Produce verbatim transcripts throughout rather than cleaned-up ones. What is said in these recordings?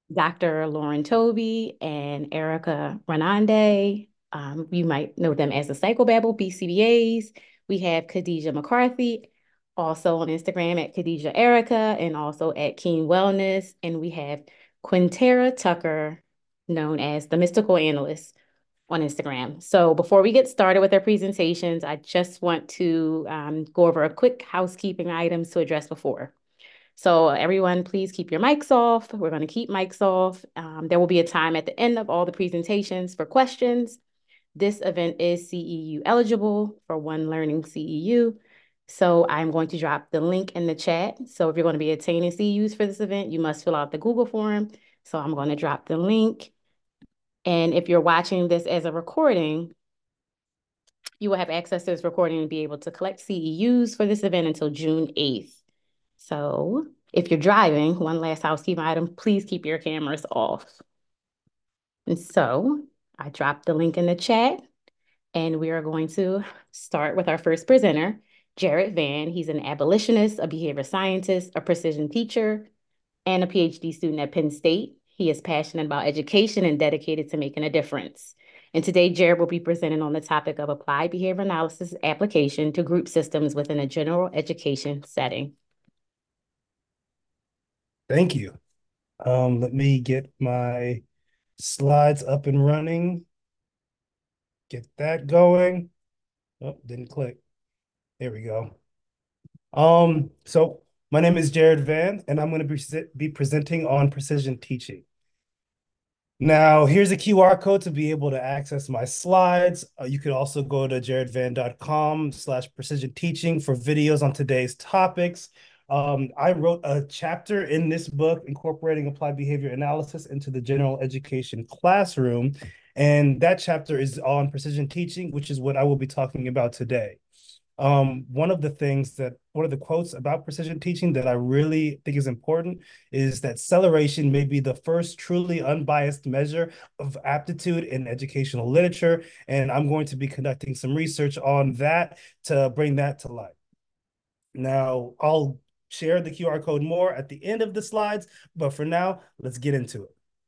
Doctor Lauren Toby and Erica Renande. Um, you might know them as the Psychobabble B C B As. We have Khadijah McCarthy, also on Instagram at Khadijah Erica, and also at Keen Wellness. And we have Quintera Tucker, known as the Mystical Analyst, on Instagram. So before we get started with our presentations, I just want to um, go over a quick housekeeping items to address before. So everyone, please keep your mics off. We're going to keep mics off. Um, there will be a time at the end of all the presentations for questions. This event is C E U eligible for One Learning C E U. So I'm going to drop the link in the chat. So if you're going to be attaining C E Us for this event, you must fill out the Google form. So I'm going to drop the link. And if you're watching this as a recording, you will have access to this recording and be able to collect C E Us for this event until June eighth. So if you're driving, one last housekeeping item, please keep your cameras off. And so I dropped the link in the chat, and we are going to start with our first presenter, Jared Vann. He's an abolitionist, a behavior scientist, a precision teacher, and a PhD student at Penn State. He is passionate about education and dedicated to making a difference. And today, Jared will be presenting on the topic of applied behavior analysis application to group systems within a general education setting. Thank you. Um, let me get my slides up and running. Get that going. Oh, didn't click. There we go. Um, so my name is Jared Vann, and I'm going to be, be presenting on precision teaching. Now, here's a Q R code to be able to access my slides. Uh, you could also go to jaredvan.com slash precision teaching for videos on today's topics. Um, I wrote a chapter in this book incorporating applied behavior analysis into the general education classroom. And that chapter is on precision teaching, which is what I will be talking about today. Um, one of the things that one of the quotes about precision teaching that I really think is important is that acceleration may be the first truly unbiased measure of aptitude in educational literature. And I'm going to be conducting some research on that to bring that to light. Now, I'll share the Q R code more at the end of the slides, but for now, let's get into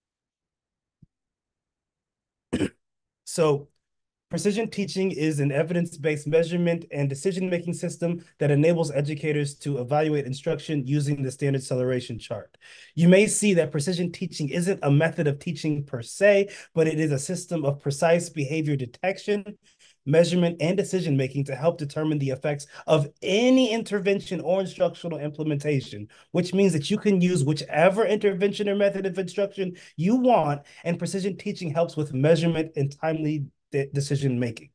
it. So precision teaching is an evidence-based measurement and decision-making system that enables educators to evaluate instruction using the standard acceleration chart. You may see that precision teaching isn't a method of teaching per se, but it is a system of precise behavior detection, measurement, and decision-making to help determine the effects of any intervention or instructional implementation, which means that you can use whichever intervention or method of instruction you want, and precision teaching helps with measurement and timely decision making.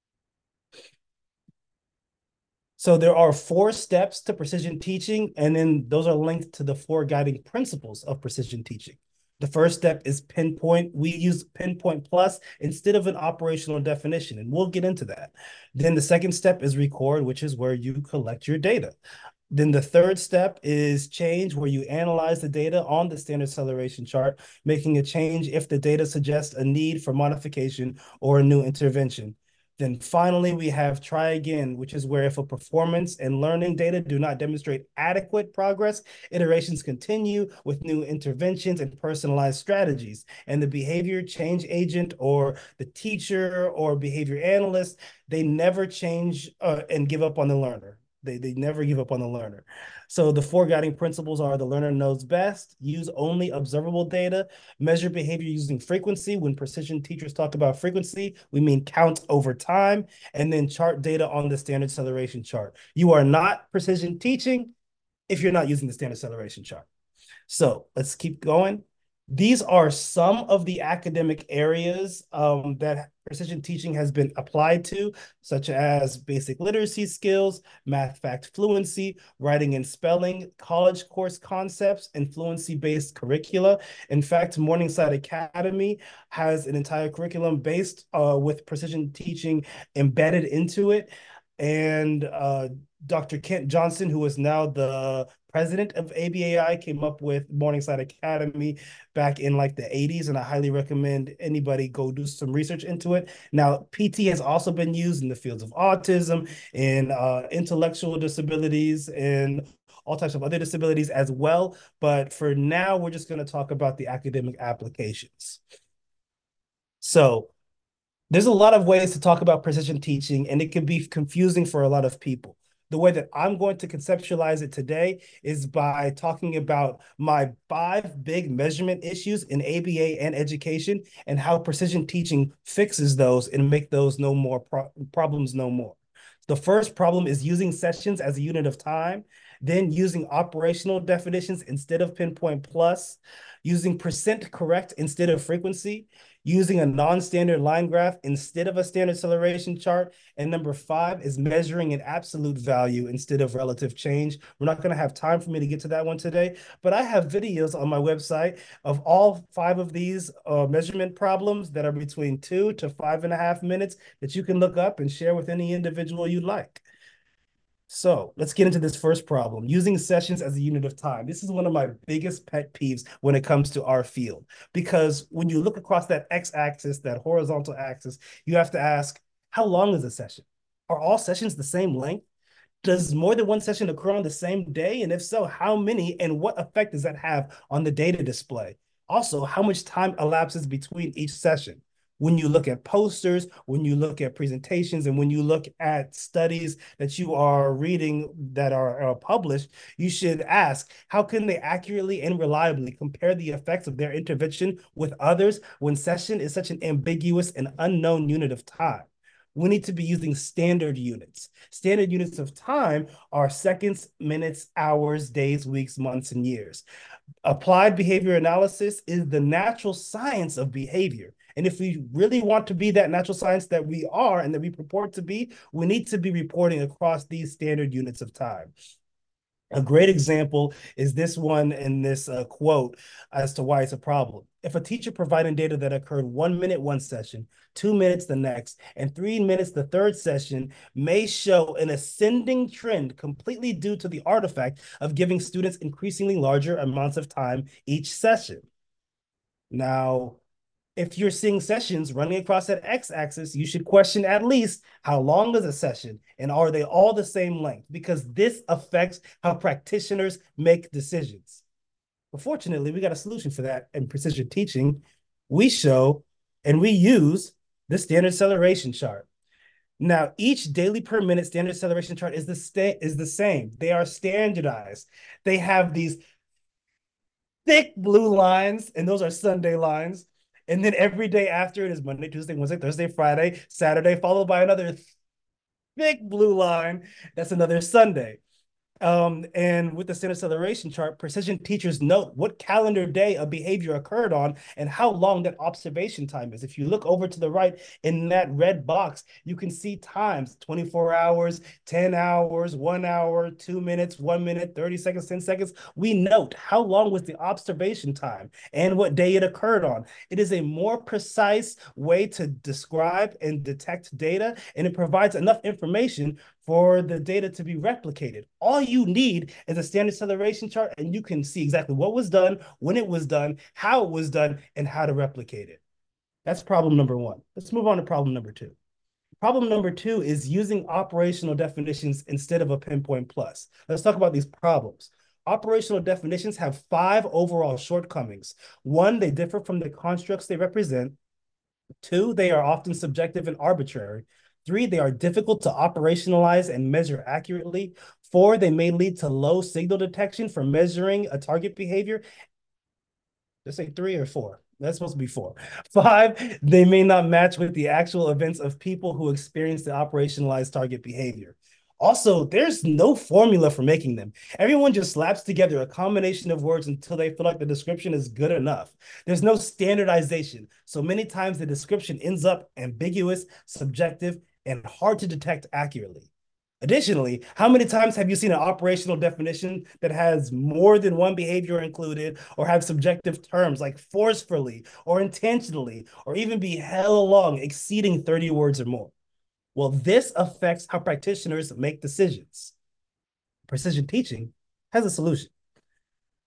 So there are four steps to precision teaching, and then those are linked to the four guiding principles of precision teaching. The first step is pinpoint. We use pinpoint plus instead of an operational definition, and we'll get into that. Then the second step is record, which is where you collect your data. Then the third step is change, where you analyze the data on the standard acceleration chart, making a change if the data suggests a need for modification or a new intervention. Then finally, we have try again, which is where if a performance and learning data do not demonstrate adequate progress, iterations continue with new interventions and personalized strategies. And the behavior change agent or the teacher or behavior analyst, they never change uh, and give up on the learner. They, they never give up on the learner. So the four guiding principles are: the learner knows best, use only observable data, measure behavior using frequency. When precision teachers talk about frequency, we mean count over time, and then chart data on the standard acceleration chart. You are not precision teaching if you're not using the standard acceleration chart. So let's keep going. These are some of the academic areas um, that precision teaching has been applied to, such as basic literacy skills, math fact fluency, writing and spelling, college course concepts, and fluency-based curricula. In fact, Morningside Academy has an entire curriculum based uh, with precision teaching embedded into it. And uh, Doctor Kent Johnson, who is now the president of A B A I, came up with Morningside Academy back in like the eighties, and I highly recommend anybody go do some research into it. Now, P T has also been used in the fields of autism and uh, intellectual disabilities and all types of other disabilities as well. But for now, we're just going to talk about the academic applications. So there's a lot of ways to talk about precision teaching, and it can be confusing for a lot of people. The way that I'm going to conceptualize it today is by talking about my five big measurement issues in A B A and education and how precision teaching fixes those and make those no more pro problems no more. The first problem is using sessions as a unit of time, then using operational definitions instead of pinpoint plus, using percent correct instead of frequency, using a non-standard line graph instead of a standard acceleration chart. And number five is measuring an absolute value instead of relative change. We're not going to have time for me to get to that one today, but I have videos on my website of all five of these uh, measurement problems that are between two to five and a half minutes that you can look up and share with any individual you'd like. So let's get into this first problem, using sessions as a unit of time. This is one of my biggest pet peeves when it comes to our field, because when you look across that x-axis, that horizontal axis, you have to ask, how long is a session? Are all sessions the same length? Does more than one session occur on the same day? And if so, how many and what effect does that have on the data display? Also, how much time elapses between each session? When you look at posters, when you look at presentations, and when you look at studies that you are reading that are, are published, you should ask, how can they accurately and reliably compare the effects of their intervention with others when session is such an ambiguous and unknown unit of time? We need to be using standard units. Standard units of time are seconds, minutes, hours, days, weeks, months, and years. Applied behavior analysis is the natural science of behavior. And if we really want to be that natural science that we are and that we purport to be, we need to be reporting across these standard units of time. A great example is this one in this uh, quote as to why it's a problem. If a teacher providing data that occurred one minute one session, two minutes the next, and three minutes the third session may show an ascending trend completely due to the artifact of giving students increasingly larger amounts of time each session. Now, if you're seeing sessions running across that x-axis, you should question at least how long is a session and are they all the same length? Because this affects how practitioners make decisions. But fortunately, we got a solution for that in precision teaching. We show and we use the standard acceleration chart. Now, each daily per minute standard acceleration chart is the, is the same. They are standardized. They have these thick blue lines, and those are Sunday lines. And then every day after it is Monday, Tuesday, Wednesday, Thursday, Friday, Saturday, followed by another thick blue line. That's another Sunday. Um, and with the standard acceleration chart, precision teachers note what calendar day a behavior occurred on and how long that observation time is. If you look over to the right in that red box, you can see times, twenty-four hours, ten hours, one hour, two minutes, one minute, thirty seconds, ten seconds. We note how long was the observation time and what day it occurred on. It is a more precise way to describe and detect data, and it provides enough information for the data to be replicated. All you need is a standard acceleration chart, and you can see exactly what was done, when it was done, how it was done, and how to replicate it. That's problem number one. Let's move on to problem number two. Problem number two is using operational definitions instead of a pinpoint plus. Let's talk about these problems. Operational definitions have five overall shortcomings. One, they differ from the constructs they represent. Two, they are often subjective and arbitrary. Three, they are difficult to operationalize and measure accurately. Four, they may lead to low signal detection for measuring a target behavior. Let's say three or four. That's supposed to be four. Five, they may not match with the actual events of people who experience the operationalized target behavior. Also, there's no formula for making them. Everyone just slaps together a combination of words until they feel like the description is good enough. There's no standardization. So many times the description ends up ambiguous, subjective, and hard to detect accurately. Additionally, how many times have you seen an operational definition that has more than one behavior included or have subjective terms like forcefully or intentionally or even be hella long, exceeding thirty words or more? Well, this affects how practitioners make decisions. Precision teaching has a solution.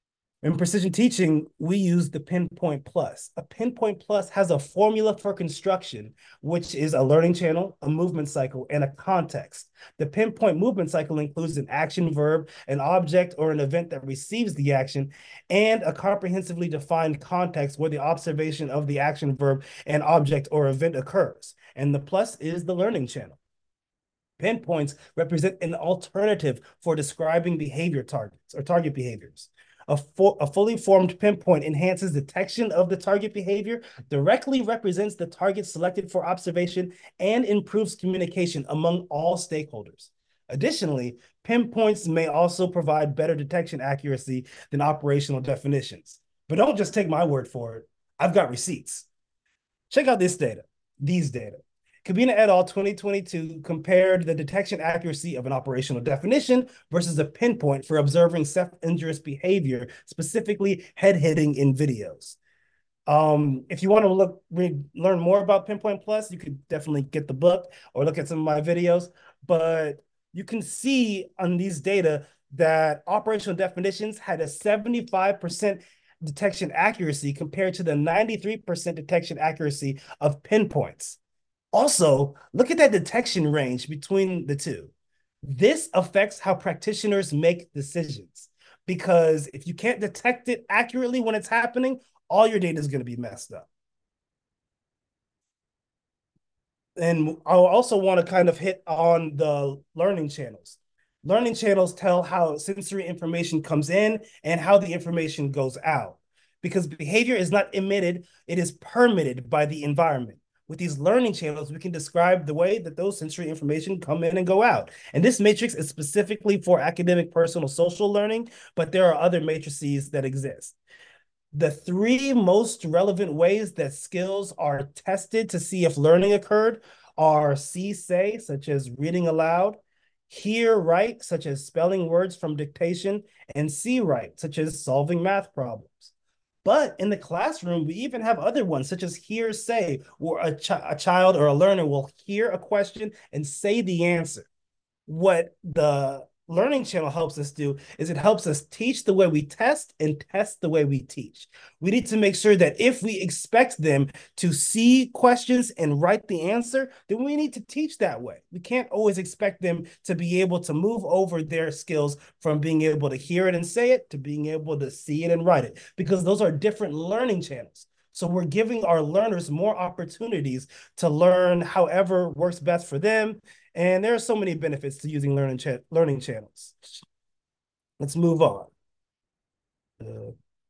In precision teaching, we use the Pinpoint Plus. A Pinpoint Plus has a formula for construction, which is a learning channel, a movement cycle, and a context. The Pinpoint movement cycle includes an action verb, an object or an event that receives the action, and a comprehensively defined context where the observation of the action verb and object or event occurs. And the plus is the learning channel. Pinpoints represent an alternative for describing behavior targets or target behaviors. A, a fully formed pinpoint enhances detection of the target behavior, directly represents the target selected for observation, and improves communication among all stakeholders. Additionally, pinpoints may also provide better detection accuracy than operational definitions. But don't just take my word for it. I've got receipts. Check out this data, these data. Cabina et al. twenty twenty-two compared the detection accuracy of an operational definition versus a pinpoint for observing self-injurious behavior, specifically head hitting in videos. Um, if you want to look learn more about Pinpoint Plus, you could definitely get the book or look at some of my videos. But you can see on these data that operational definitions had a seventy-five percent detection accuracy compared to the ninety-three percent detection accuracy of pinpoints. Also, look at that detection range between the two. This affects how practitioners make decisions, because if you can't detect it accurately when it's happening, all your data is going to be messed up. And I also want to kind of hit on the learning channels. Learning channels tell how sensory information comes in and how the information goes out, because behavior is not emitted, it is permitted by the environment. With these learning channels, we can describe the way that those sensory information come in and go out. And this matrix is specifically for academic, personal, social learning, but there are other matrices that exist. The three most relevant ways that skills are tested to see if learning occurred are see, say, such as reading aloud, hear, write, such as spelling words from dictation, and see, write, such as solving math problems. But in the classroom, we even have other ones, such as hear, say, where a, ch a child or a learner will hear a question and say the answer. What the learning channel helps us do is it helps us teach the way we test and test the way we teach. We need to make sure that if we expect them to see questions and write the answer, then we need to teach that way. We can't always expect them to be able to move over their skills from being able to hear it and say it to being able to see it and write it, because those are different learning channels. So we're giving our learners more opportunities to learn however works best for them. And there are so many benefits to using learning, cha learning channels. Let's move on. Uh,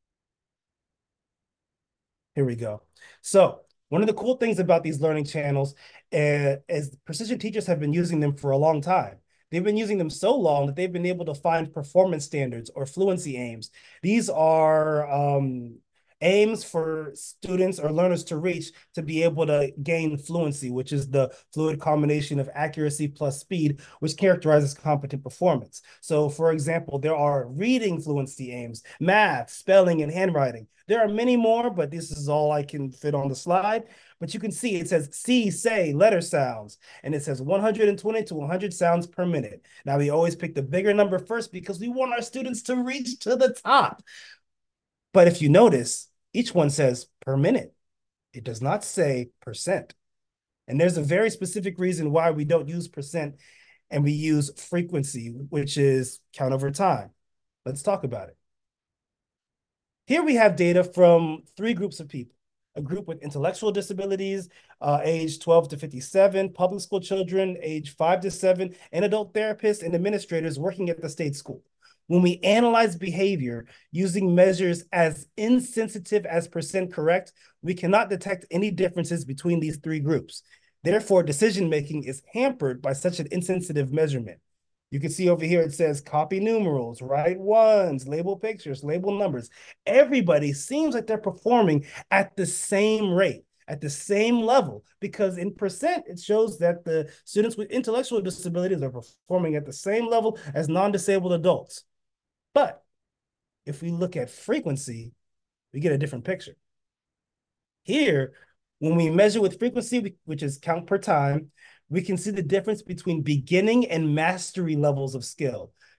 here we go. So one of the cool things about these learning channels uh, is precision teachers have been using them for a long time. They've been using them so long that they've been able to find performance standards or fluency aims. These are um, aims for students or learners to reach to be able to gain fluency, which is the fluid combination of accuracy plus speed, which characterizes competent performance. So, for example, there are reading fluency aims, math, spelling, and handwriting. There are many more, but this is all I can fit on the slide. But you can see it says see, say, letter sounds, and it says one hundred twenty to one hundred sounds per minute. Now, we always pick the bigger number first because we want our students to reach to the top. But if you notice, each one says per minute. It does not say percent. And there's a very specific reason why we don't use percent and we use frequency, which is count over time. Let's talk about it. Here we have data from three groups of people. A group with intellectual disabilities, uh, age twelve to fifty-seven, public school children, age five to seven, and adult therapists and administrators working at the state school. When we analyze behavior using measures as insensitive as percent correct, we cannot detect any differences between these three groups. Therefore, decision-making is hampered by such an insensitive measurement. You can see over here, it says copy numerals, write ones, label pictures, label numbers. Everybody seems like they're performing at the same rate, at the same level, because in percent, it shows that the students with intellectual disabilities are performing at the same level as non-disabled adults. But if we look at frequency, we get a different picture. Here, when we measure with frequency, which is count per time, we can see the difference between beginning and mastery levels of skill.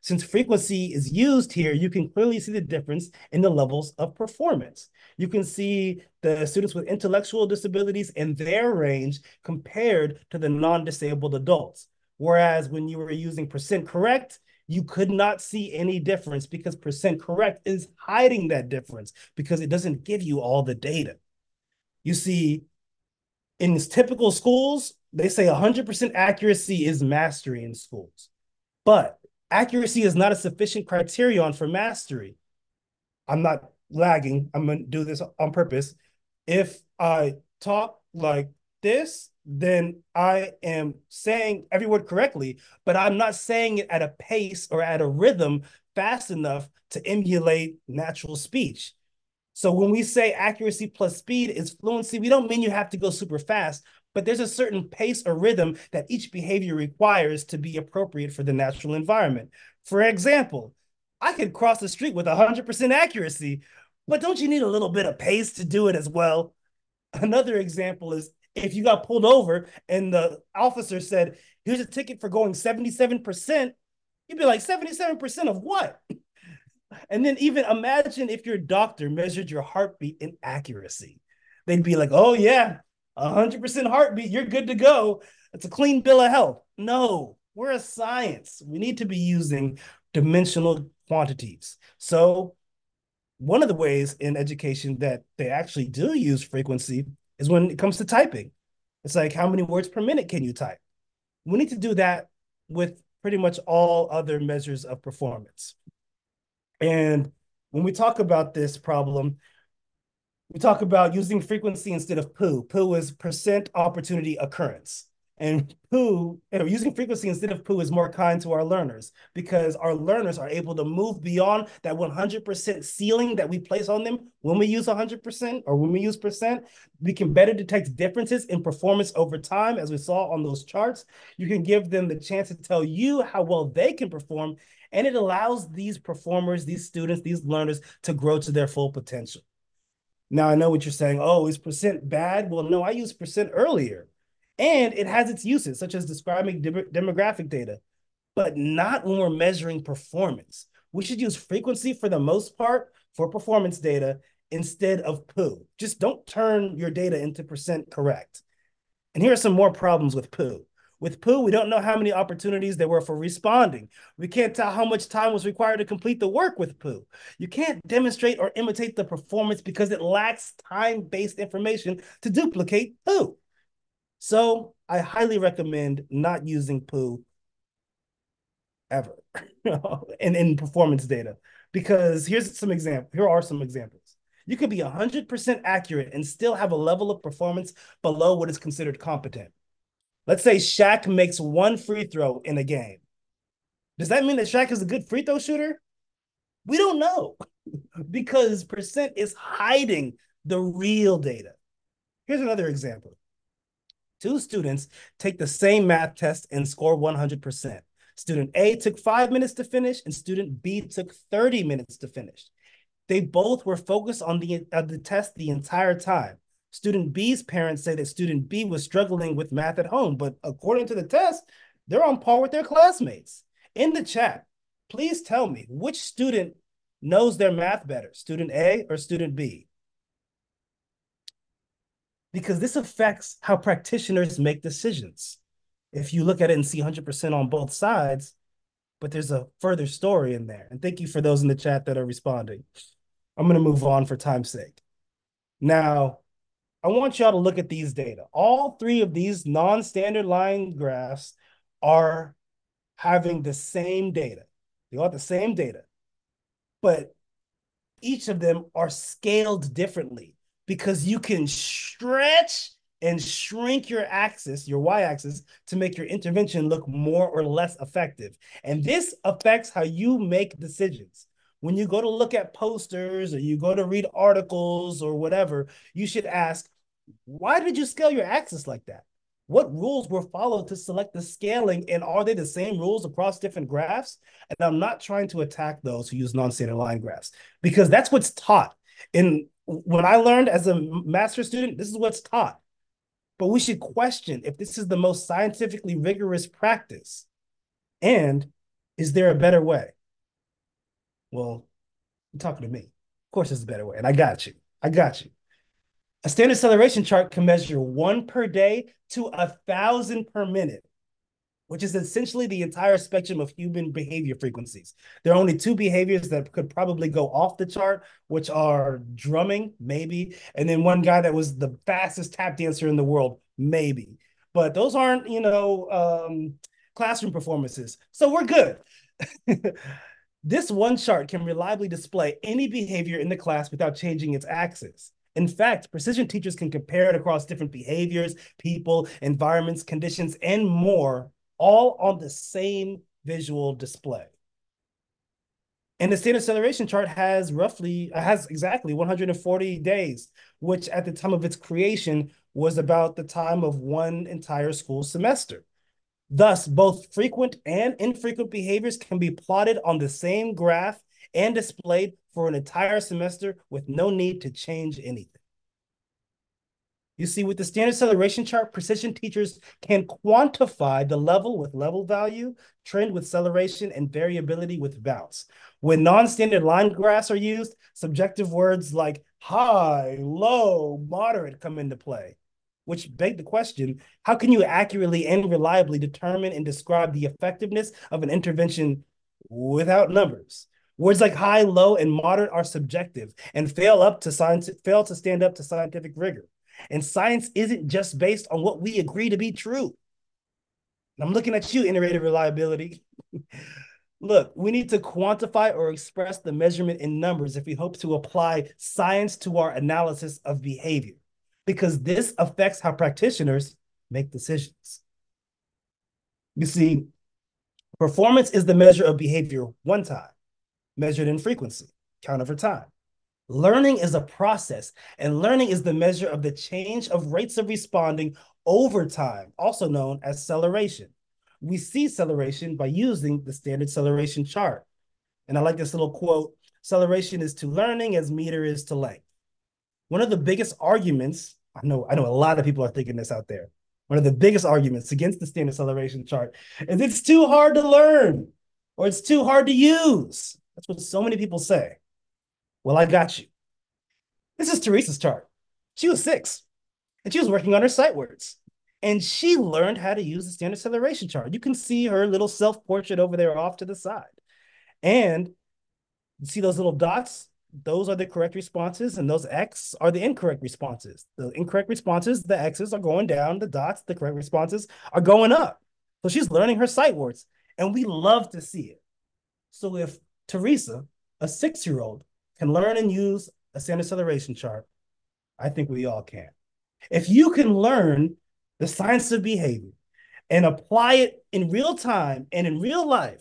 Since frequency is used here, you can clearly see the difference in the levels of performance. You can see the students with intellectual disabilities and their range compared to the non-disabled adults. Whereas when you were using percent correct, you could not see any difference because percent correct is hiding that difference because it doesn't give you all the data. You see, in typical schools, they say one hundred percent accuracy is mastery in schools. But accuracy is not a sufficient criterion for mastery. I'm not lagging. I'm going to do this on purpose. If I talk like this, then I am saying every word correctly, but I'm not saying it at a pace or at a rhythm fast enough to emulate natural speech. So when we say accuracy plus speed is fluency, we don't mean you have to go super fast, but there's a certain pace or rhythm that each behavior requires to be appropriate for the natural environment. For example, I could cross the street with one hundred percent accuracy, but don't you need a little bit of pace to do it as well? Another example is if you got pulled over and the officer said, here's a ticket for going seventy-seven percent, you'd be like, seventy-seven percent of what? And then even imagine if your doctor measured your heartbeat in accuracy. They'd be like, oh, yeah, one hundred percent heartbeat, you're good to go. It's a clean bill of health. No, we're a science. We need to be using dimensional quantities. So one of the ways in education that they actually do use frequency is when it comes to typing. It's like, how many words per minute can you type? We need to do that with pretty much all other measures of performance. And when we talk about this problem, we talk about using frequency instead of P O O. P O O is percent opportunity occurrence. And P O O, using frequency instead of P O O is more kind to our learners because our learners are able to move beyond that one hundred percent ceiling that we place on them when we use one hundred percent or when we use percent. We can better detect differences in performance over time, as we saw on those charts. You can give them the chance to tell you how well they can perform, and it allows these performers, these students, these learners to grow to their full potential. Now, I know what you're saying. Oh, is percent bad? Well, no, I used percent earlier. And it has its uses, such as describing dem demographic data, but not when we're measuring performance. We should use frequency for the most part for performance data instead of P O O. Just don't turn your data into percent correct. And here are some more problems with P O O. With P O O, we don't know how many opportunities there were for responding. We can't tell how much time was required to complete the work with P O O. You can't demonstrate or imitate the performance because it lacks time-based information to duplicate P O O. So I highly recommend not using P O O ever in, in performance data, because here's some examples. Here are some examples. You could be one hundred percent accurate and still have a level of performance below what is considered competent. Let's say Shaq makes one free throw in a game. Does that mean that Shaq is a good free throw shooter? We don't know because percent is hiding the real data. Here's another example. Two students take the same math test and score one hundred percent. Student A took five minutes to finish and student B took thirty minutes to finish. They both were focused on the, uh, the test the entire time. Student B's parents say that student B was struggling with math at home, but according to the test, they're on par with their classmates. In the chat, please tell me which student knows their math better, student A or student B? Because this affects how practitioners make decisions. If you look at it and see one hundred percent on both sides, but there's a further story in there. And thank you for those in the chat that are responding. I'm going to move on for time's sake. Now, I want y'all to look at these data. All three of these non-standard line graphs are having the same data. They all have the same data, but each of them are scaled differently because you can stretch and shrink your axis, your y-axis, to make your intervention look more or less effective. And this affects how you make decisions. When you go to look at posters or you go to read articles or whatever, you should ask, why did you scale your axis like that? What rules were followed to select the scaling, and are they the same rules across different graphs? And I'm not trying to attack those who use non-standard line graphs because that's what's taught. And when I learned as a master student, this is what's taught. But we should question if this is the most scientifically rigorous practice. And is there a better way? Well, you're talking to me. Of course, there's a better way, and I got you. I got you. A standard acceleration chart can measure one per day to a thousand per minute, which is essentially the entire spectrum of human behavior frequencies. There are only two behaviors that could probably go off the chart, which are drumming, maybe, and then one guy that was the fastest tap dancer in the world, maybe. But those aren't, you know, um, classroom performances. So we're good. This one chart can reliably display any behavior in the class without changing its axis. In fact, precision teachers can compare it across different behaviors, people, environments, conditions, and more, all on the same visual display. And the standard acceleration chart has roughly, has exactly one hundred forty days, which at the time of its creation was about the time of one entire school semester. Thus, both frequent and infrequent behaviors can be plotted on the same graph and displayed for an entire semester with no need to change anything. You see, with the standard acceleration chart, precision teachers can quantify the level with level value, trend with acceleration, and variability with bounce. When non-standard line graphs are used, subjective words like high, low, moderate come into play, which beg the question, how can you accurately and reliably determine and describe the effectiveness of an intervention without numbers? Words like high, low, and moderate are subjective and fail up to science, fail to stand up to scientific rigor. And science isn't just based on what we agree to be true. And I'm looking at you, iterative reliability. Look, we need to quantify or express the measurement in numbers if we hope to apply science to our analysis of behavior, because this affects how practitioners make decisions. You see, performance is the measure of behavior one time, measured in frequency, count over time. Learning is a process, and learning is the measure of the change of rates of responding over time, also known as acceleration. We see acceleration by using the standard acceleration chart. And I like this little quote, acceleration is to learning as meter is to length. One of the biggest arguments, I know, I know a lot of people are thinking this out there. One of the biggest arguments against the standard acceleration chart is it's too hard to learn or it's too hard to use. That's what so many people say. Well, I got you. This is Teresa's chart. She was six, and she was working on her sight words. And she learned how to use the standard acceleration chart. You can see her little self-portrait over there off to the side. And you see those little dots? Those are the correct responses, and those X are the incorrect responses. The incorrect responses, the X's are going down, the dots, the correct responses are going up. So she's learning her sight words, and we love to see it. So if Teresa, a six-year-old, can learn and use a standard acceleration chart, I think we all can. If you can learn the science of behavior and apply it in real time and in real life,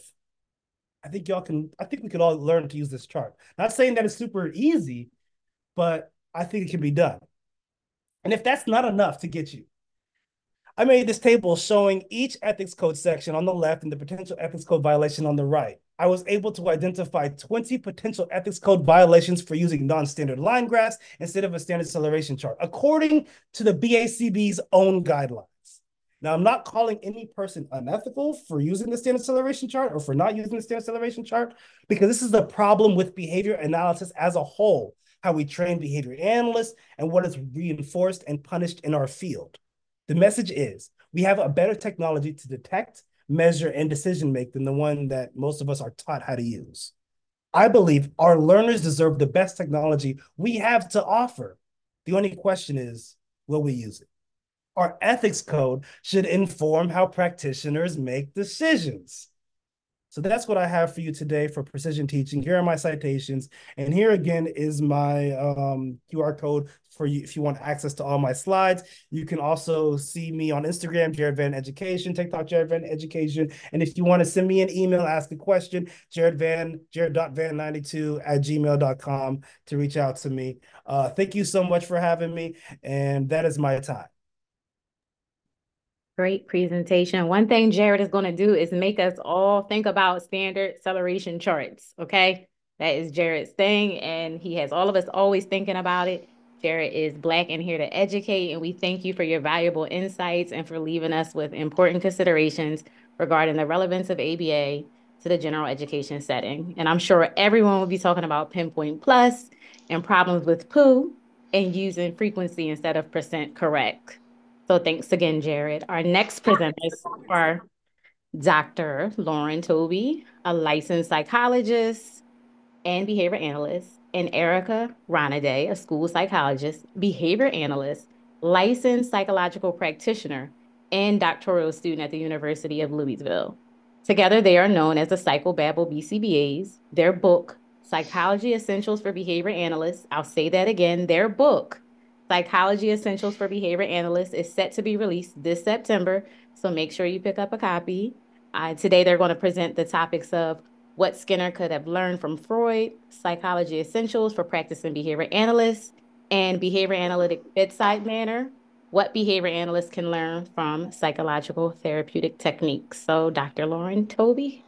I think y'all can, I think we could all learn to use this chart. Not saying that it's super easy, but I think it can be done. And if that's not enough to get you, I made this table showing each ethics code section on the left and the potential ethics code violation on the right. I was able to identify twenty potential ethics code violations for using non-standard line graphs instead of a standard acceleration chart, according to the B A C B's own guidelines. Now, I'm not calling any person unethical for using the standard acceleration chart or for not using the standard acceleration chart, because this is the problem with behavior analysis as a whole, how we train behavior analysts and what is reinforced and punished in our field. The message is we have a better technology to detect, measure, and decision make than the one that most of us are taught how to use. I believe our learners deserve the best technology we have to offer. The only question is, will we use it? Our ethics code should inform how practitioners make decisions. So that's what I have for you today for precision teaching. Here are my citations. And here again is my um, Q R code for you if you want access to all my slides. You can also see me on Instagram, Jared Van Education, TikTok, Jared Van Education. And if you want to send me an email, ask a question, Jared Van, jared dot van ninety-two at gmail dot com to reach out to me. Uh, thank you so much for having me. And that is my time. Great presentation. One thing Jared is going to do is make us all think about standard acceleration charts, okay? That is Jared's thing, and he has all of us always thinking about it. Jared is Black and here to educate, and we thank you for your valuable insights and for leaving us with important considerations regarding the relevance of A B A, to the general education setting. And I'm sure everyone will be talking about Pinpoint Plus and problems with P O O and using frequency instead of percent correct. So thanks again, Jared. Our next presenters are Doctor Lauren Toby, a licensed psychologist and behavior analyst, and Erica Ronaday, a school psychologist, behavior analyst, licensed psychological practitioner, and doctoral student at the University of Louisville. Together, they are known as the Psychobabble B C B As. Their book, Psychology Essentials for Behavior Analysts, I'll say that again, their book, Psychology Essentials for Behavior Analysts, is set to be released this September, so make sure you pick up a copy. Uh, today, they're going to present the topics of what Skinner could have learned from Freud, Psychology Essentials for Practicing Behavior Analysts, and Behavior Analytic Bedside Manner, what behavior analysts can learn from psychological therapeutic techniques. So, Doctor Lauren Toby.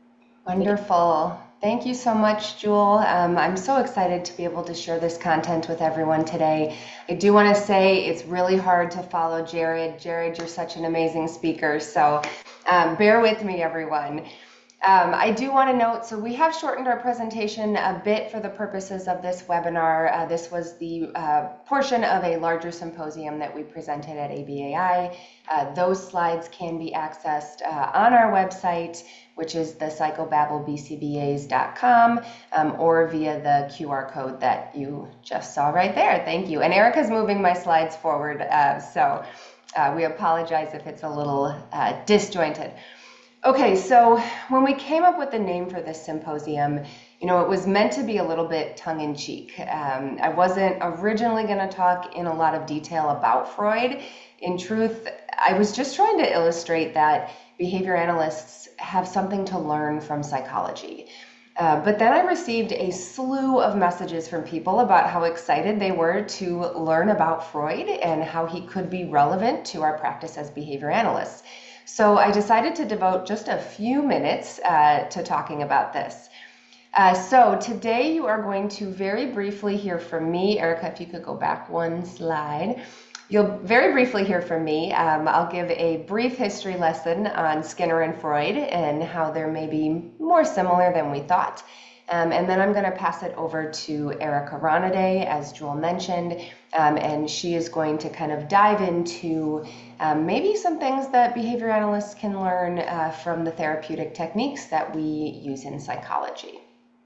Wonderful. Thank you so much, Jewel. Um, I'm so excited to be able to share this content with everyone today. I do want to say it's really hard to follow Jared. Jared, you're such an amazing speaker, so um, bear with me, everyone. Um, I do want to note, so we have shortened our presentation a bit for the purposes of this webinar. Uh, this was the uh, portion of a larger symposium that we presented at A B A I. Uh, those slides can be accessed uh, on our website, which is the psychobabble b c b a s dot com, um, or via the Q R code that you just saw right there. Thank you. And Erica's moving my slides forward, uh, so uh, we apologize if it's a little uh, disjointed. Okay, so when we came up with the name for this symposium, you know, it was meant to be a little bit tongue-in-cheek. Um, I wasn't originally going to talk in a lot of detail about Freud. In truth, I was just trying to illustrate that behavior analysts have something to learn from psychology. Uh, but then I received a slew of messages from people about how excited they were to learn about Freud and how he could be relevant to our practice as behavior analysts. So I decided to devote just a few minutes uh, to talking about this. Uh, so today you are going to very briefly hear from me. Erica, if you could go back one slide. You'll very briefly hear from me. Um, I'll give a brief history lesson on Skinner and Freud and how they're maybe more similar than we thought. Um, and then I'm going to pass it over to Erica Ronaday, as Jewel mentioned, um, and she is going to kind of dive into um, maybe some things that behavior analysts can learn uh, from the therapeutic techniques that we use in psychology.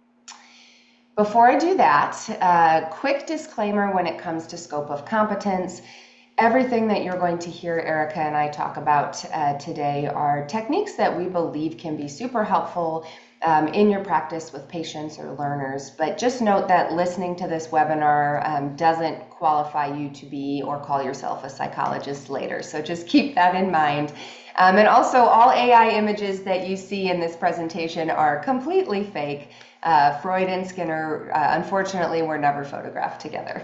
Before I do that, uh, quick disclaimer when it comes to scope of competence. Everything that you're going to hear Erica and I talk about uh, today are techniques that we believe can be super helpful Um, in your practice with patients or learners, but just note that listening to this webinar um, doesn't qualify you to be or call yourself a psychologist later, so just keep that in mind. Um, and also, all A I images that you see in this presentation are completely fake. Uh, Freud and Skinner, uh, unfortunately, were never photographed together.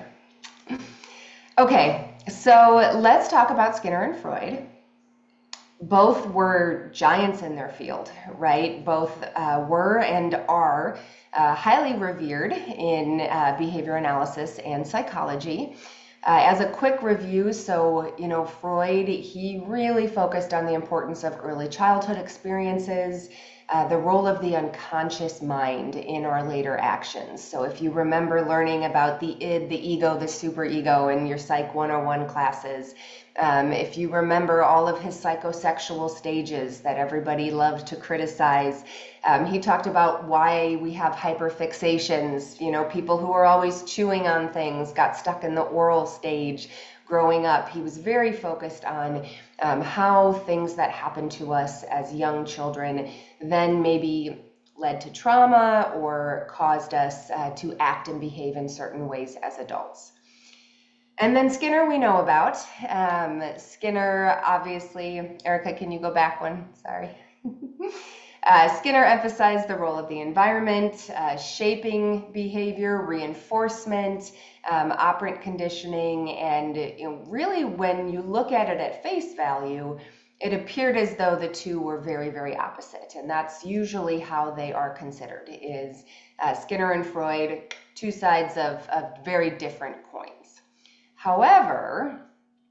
Okay, so let's talk about Skinner and Freud. Both were giants in their field, right? Both uh, were and are uh, highly revered in uh, behavior analysis and psychology. Uh, as a quick review, so, you know, Freud, he really focused on the importance of early childhood experiences, uh, the role of the unconscious mind in our later actions. So if you remember learning about the id, the ego, the superego in your Psych one oh one classes, Um, if you remember all of his psychosexual stages that everybody loved to criticize, um, he talked about why we have hyperfixations. You know, people who are always chewing on things got stuck in the oral stage growing up. He was very focused on um, how things that happen to us as young children then maybe led to trauma or caused us uh, to act and behave in certain ways as adults. And then Skinner we know about. Um, Skinner, obviously, Erica, can you go back one? Sorry. uh, Skinner emphasized the role of the environment, uh, shaping behavior, reinforcement, um, operant conditioning, and you know, really when you look at it at face value, it appeared as though the two were very, very opposite. And that's usually how they are considered, is uh, Skinner and Freud, two sides of, of very different coins. However,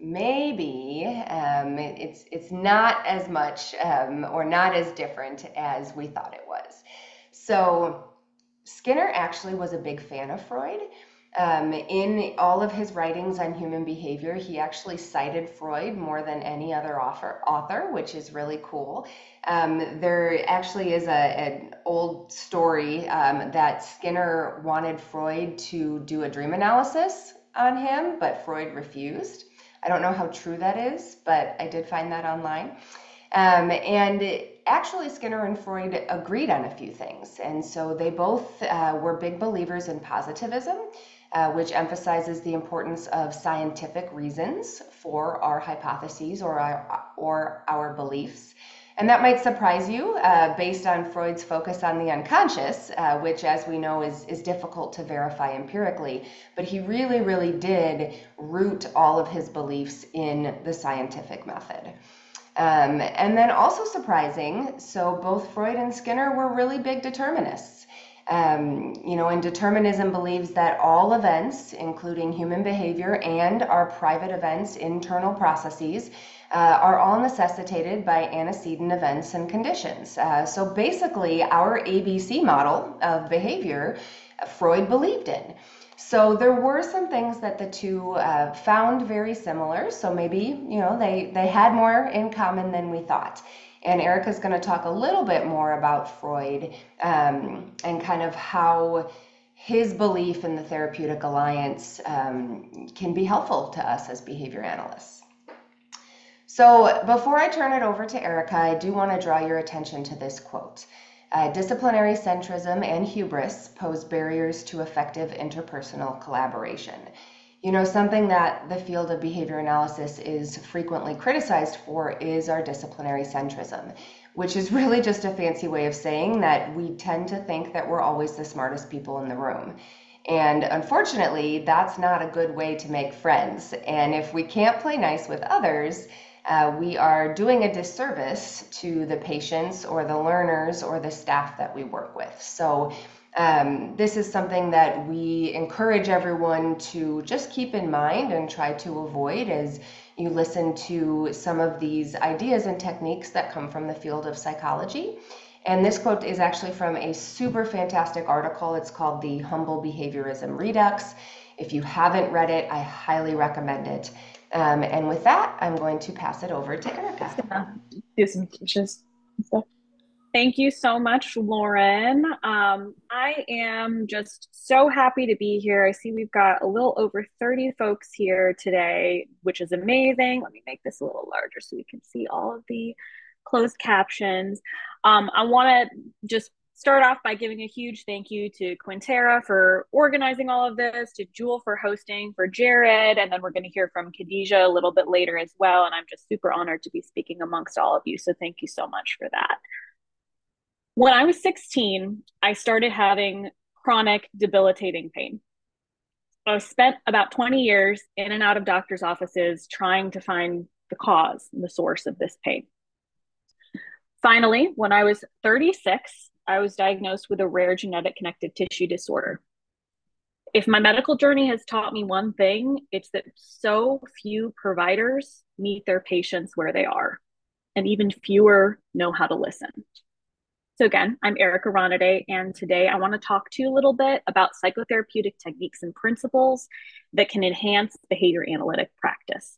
maybe um, it, it's it's not as much um, or not as different as we thought it was. So Skinner actually was a big fan of Freud. Um, in all of his writings on human behavior, he actually cited Freud more than any other author, author which is really cool. Um, there actually is a, an old story um, that Skinner wanted Freud to do a dream analysis on him, but Freud refused. I don't know how true that is, but I did find that online. Um, and it, actually, Skinner and Freud agreed on a few things. And so they both uh, were big believers in positivism, uh, which emphasizes the importance of scientific reasons for our hypotheses or our, or our beliefs. And that might surprise you uh, based on Freud's focus on the unconscious, uh, which, as we know, is, is difficult to verify empirically. But he really, really did root all of his beliefs in the scientific method. Um, and then also surprising, so both Freud and Skinner were really big determinists. Um, you know, and determinism believes that all events, including human behavior and our private events, internal processes, uh, are all necessitated by antecedent events and conditions. Uh, so basically, our A B C model of behavior, Freud believed in. So there were some things that the two uh, found very similar. So maybe, you know, they, they had more in common than we thought. And Erica's going to talk a little bit more about Freud um, and kind of how his belief in the therapeutic alliance um, can be helpful to us as behavior analysts. So before I turn it over to Erica, I do want to draw your attention to this quote. Uh, disciplinary centrism and hubris pose barriers to effective interpersonal collaboration. You know, something that the field of behavior analysis is frequently criticized for is our disciplinary centrism, which is really just a fancy way of saying that we tend to think that we're always the smartest people in the room. And unfortunately, that's not a good way to make friends. And if we can't play nice with others, Uh, we are doing a disservice to the patients or the learners or the staff that we work with. So um, this is something that we encourage everyone to just keep in mind and try to avoid as you listen to some of these ideas and techniques that come from the field of psychology. And this quote is actually from a super fantastic article. It's called The Humble Behaviorism Redux. If you haven't read it, I highly recommend it. Um, and with that, I'm going to pass it over to Erica. Do some just stuff. Thank you so much, Lauren. Um, I am just so happy to be here. I see we've got a little over thirty folks here today, which is amazing. Let me make this a little larger so we can see all of the closed captions. Um, I want to just start off by giving a huge thank you to Quintera for organizing all of this, to Jewel for hosting, for Jared, and then we're going to hear from Khadijah a little bit later as well. And I'm just super honored to be speaking amongst all of you. So thank you so much for that. When I was sixteen, I started having chronic debilitating pain. I spent about twenty years in and out of doctors' offices trying to find the cause, the source of this pain. Finally, when I was thirty-six, I was diagnosed with a rare genetic connective tissue disorder. If my medical journey has taught me one thing, it's that so few providers meet their patients where they are, and even fewer know how to listen. So again, I'm Erica Ronaday, and today I want to talk to you a little bit about psychotherapeutic techniques and principles that can enhance behavior analytic practice.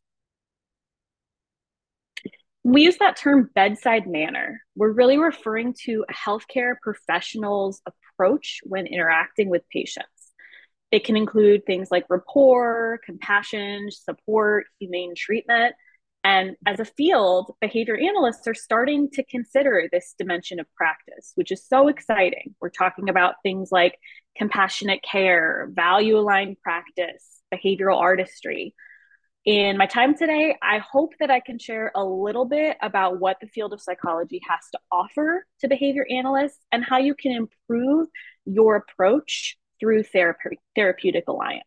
When we use that term bedside manner, we're really referring to a healthcare professional's approach when interacting with patients. It can include things like rapport, compassion, support, humane treatment. And as a field, behavior analysts are starting to consider this dimension of practice, which is so exciting. We're talking about things like compassionate care, value-aligned practice, behavioral artistry. In my time today, I hope that I can share a little bit about what the field of psychology has to offer to behavior analysts and how you can improve your approach through therapy, therapeutic alliance.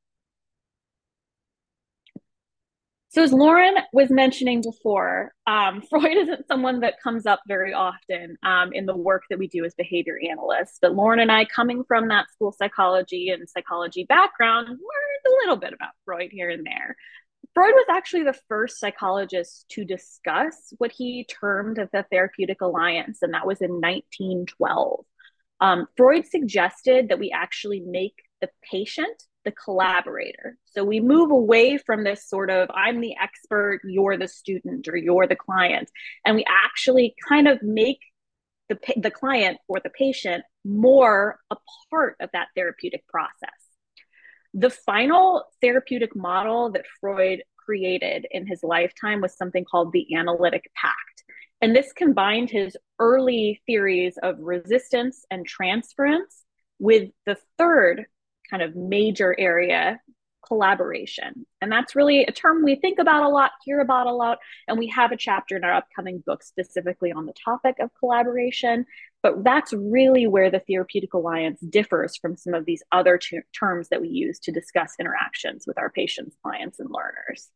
So as Lauren was mentioning before, um, Freud isn't someone that comes up very often um, in the work that we do as behavior analysts, but Lauren and I, coming from that school psychology and psychology background, learned a little bit about Freud here and there. Freud was actually the first psychologist to discuss what he termed the therapeutic alliance, and that was in nineteen twelve. Um, Freud suggested that we actually make the patient the collaborator. So we move away from this sort of, I'm the expert, you're the student, or you're the client, and we actually kind of make the, the client or the patient more a part of that therapeutic process. The final therapeutic model that Freud created in his lifetime was something called the Analytic Pact. And this combined his early theories of resistance and transference with the third kind of major area, collaboration. And that's really a term we think about a lot, hear about a lot, and we have a chapter in our upcoming book specifically on the topic of collaboration. But that's really where the therapeutic alliance differs from some of these other ter terms that we use to discuss interactions with our patients, clients, and learners.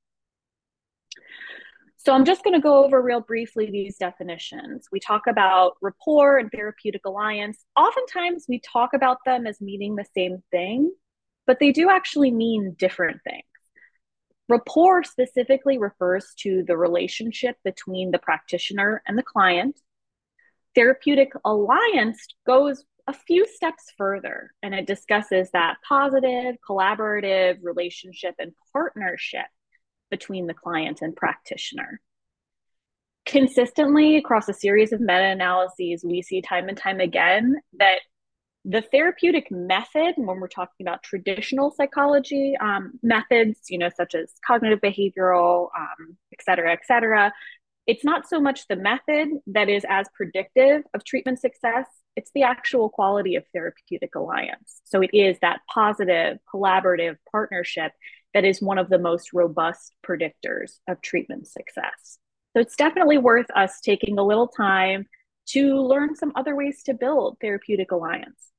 So I'm just going to go over real briefly these definitions. We talk about rapport and therapeutic alliance. Oftentimes we talk about them as meaning the same thing, but they do actually mean different things. Rapport specifically refers to the relationship between the practitioner and the client. Therapeutic alliance goes a few steps further, and it discusses that positive, collaborative relationship and partnership between the client and practitioner. Consistently across a series of meta-analyses, we see time and time again that the therapeutic method, when we're talking about traditional psychology um, methods, you know, such as cognitive behavioral, um, et cetera, et cetera, it's not so much the method that is as predictive of treatment success, it's the actual quality of therapeutic alliance. So it is that positive, collaborative partnership that is one of the most robust predictors of treatment success. So it's definitely worth us taking a little time to learn some other ways to build therapeutic alliance.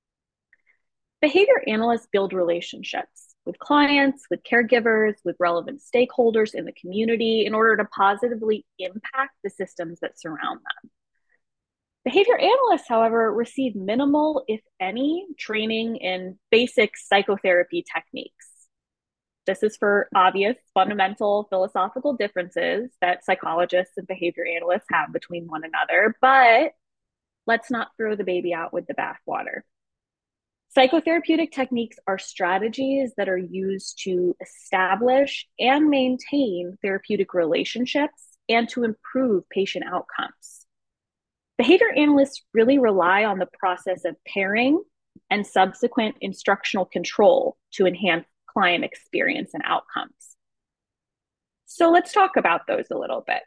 Behavior analysts build relationships with clients, with caregivers, with relevant stakeholders in the community in order to positively impact the systems that surround them. Behavior analysts, however, receive minimal, if any, training in basic psychotherapy techniques. This is for obvious fundamental philosophical differences that psychologists and behavior analysts have between one another, but let's not throw the baby out with the bathwater. Psychotherapeutic techniques are strategies that are used to establish and maintain therapeutic relationships and to improve patient outcomes. Behavior analysts really rely on the process of pairing and subsequent instructional control to enhance client experience and outcomes. So let's talk about those a little bit.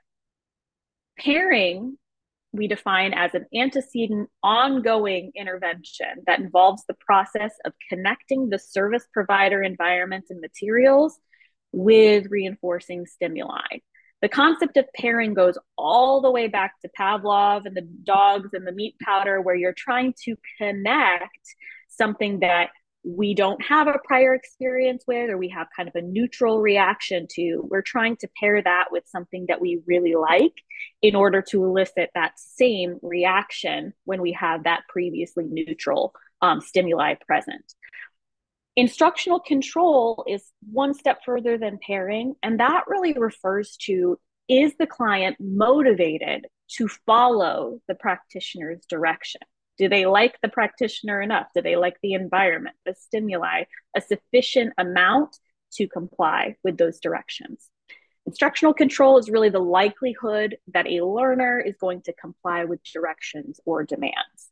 Pairing we define as an antecedent ongoing intervention that involves the process of connecting the service provider environment and materials with reinforcing stimuli. The concept of pairing goes all the way back to Pavlov and the dogs and the meat powder, where you're trying to connect something that we don't have a prior experience with, or we have kind of a neutral reaction to. We're trying to pair that with something that we really like in order to elicit that same reaction when we have that previously neutral um, stimuli present. Instructional control is one step further than pairing, and that really refers to, is the client motivated to follow the practitioner's direction? Do they like the practitioner enough? Do they like the environment, the stimuli, a sufficient amount to comply with those directions? Instructional control is really the likelihood that a learner is going to comply with directions or demands.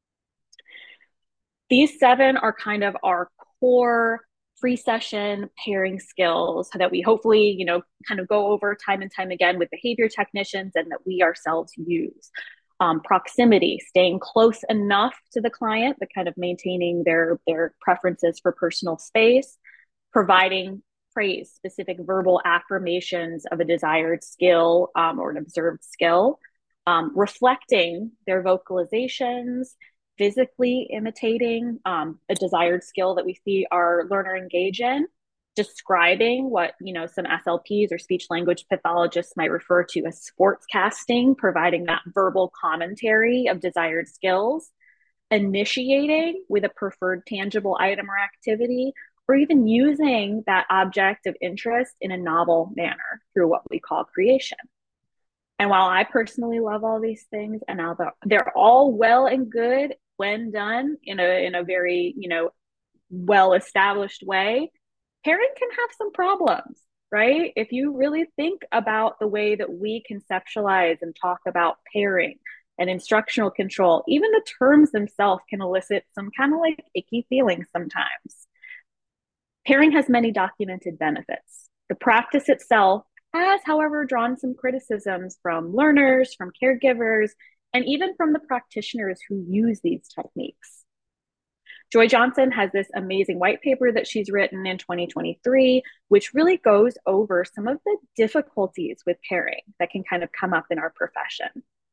These seven are kind of our core pre-session pairing skills that we hopefully, you know, kind of go over time and time again with behavior technicians and that we ourselves use. Um, proximity, staying close enough to the client, but kind of maintaining their, their preferences for personal space, providing praise, specific verbal affirmations of a desired skill um, or an observed skill, um, reflecting their vocalizations, physically imitating um, a desired skill that we see our learner engage in, describing what, you know, some S L Ps or speech language pathologists might refer to as sports casting, providing that verbal commentary of desired skills, initiating with a preferred tangible item or activity, or even using that object of interest in a novel manner through what we call creation. And while I personally love all these things, and now they're all well and good when done in a in a very, you know, well-established way, pairing can have some problems, right? If you really think about the way that we conceptualize and talk about pairing and instructional control, even the terms themselves can elicit some kind of like icky feelings sometimes. Pairing has many documented benefits. The practice itself has, however, drawn some criticisms from learners, from caregivers, and even from the practitioners who use these techniques. Joy Johnson has this amazing white paper that she's written in twenty twenty-three, which really goes over some of the difficulties with pairing that can kind of come up in our profession.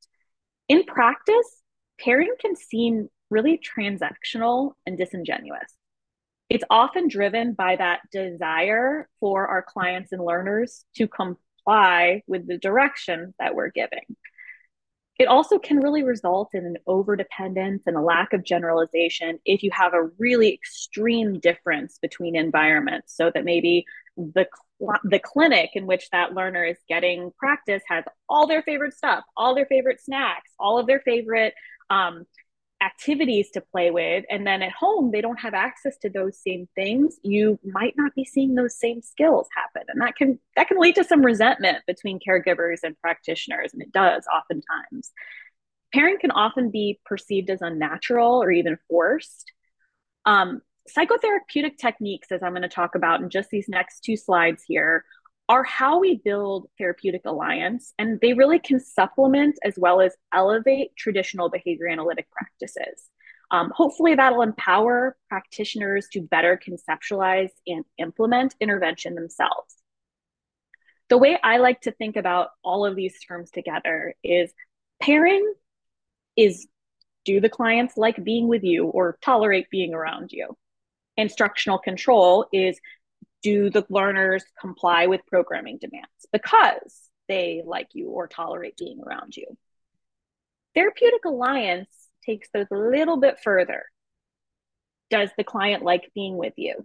In practice, pairing can seem really transactional and disingenuous. It's often driven by that desire for our clients and learners to comply with the direction that we're giving. It also can really result in an overdependence and a lack of generalization if you have a really extreme difference between environments, so that maybe the, the clinic in which that learner is getting practice has all their favorite stuff, all their favorite snacks, all of their favorite um, activities to play with, and then at home they don't have access to those same things. You might not be seeing those same skills happen, and that can that can lead to some resentment between caregivers and practitioners, and it does oftentimes. Pairing can often be perceived as unnatural or even forced. Um, psychotherapeutic techniques, as I'm going to talk about in just these next two slides here, are how we build therapeutic alliance, and they really can supplement as well as elevate traditional behavior analytic practices. Um, hopefully that'll empower practitioners to better conceptualize and implement intervention themselves. The way I like to think about all of these terms together is pairing is, do the clients like being with you or tolerate being around you? Instructional control is, do the learners comply with programming demands because they like you or tolerate being around you? Therapeutic alliance takes those a little bit further. Does the client like being with you?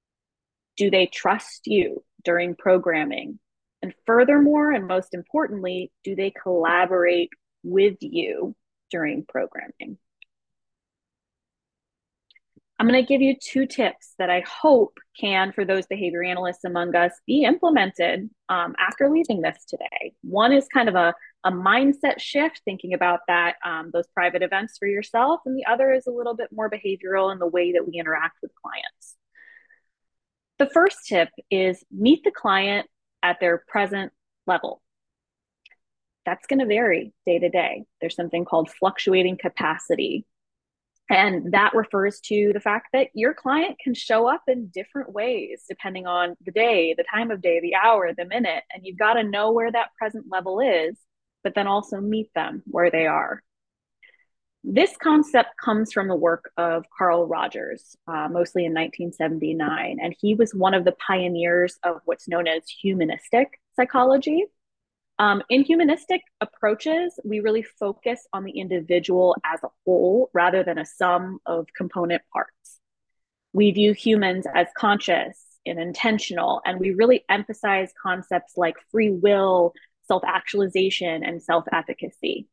Do they trust you during programming? And furthermore, and most importantly, do they collaborate with you during programming? I'm going to give you two tips that I hope can, for those behavior analysts among us, be implemented um, after leaving this today. One is kind of a, a mindset shift, thinking about that, um, those private events for yourself. And the other is a little bit more behavioral in the way that we interact with clients. The first tip is meet the client at their present level. That's going to vary day to day. There's something called fluctuating capacity. And that refers to the fact that your client can show up in different ways depending on the day, the time of day, the hour, the minute. And you've got to know where that present level is, but then also meet them where they are. This concept comes from the work of Carl Rogers, uh, mostly in nineteen seventy-nine. And he was one of the pioneers of what's known as humanistic psychology. Um, in humanistic approaches, we really focus on the individual as a whole rather than a sum of component parts. We view humans as conscious and intentional, and we really emphasize concepts like free will, self-actualization, and self-efficacy.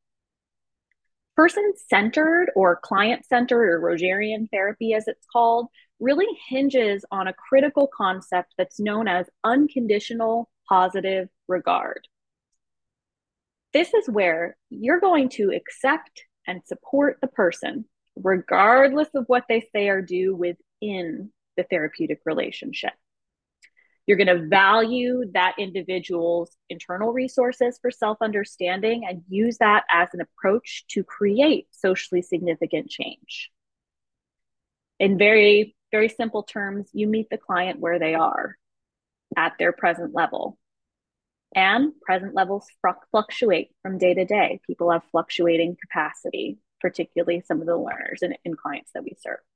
Person-centered or client-centered, or Rogerian therapy as it's called, really hinges on a critical concept that's known as unconditional positive regard. This is where you're going to accept and support the person, regardless of what they say or do within the therapeutic relationship. You're going to value that individual's internal resources for self-understanding and use that as an approach to create socially significant change. In very, very simple terms, you meet the client where they are at their present level. And present levels fluctuate from day to day. People have fluctuating capacity, particularly some of the learners and, and clients that we serve.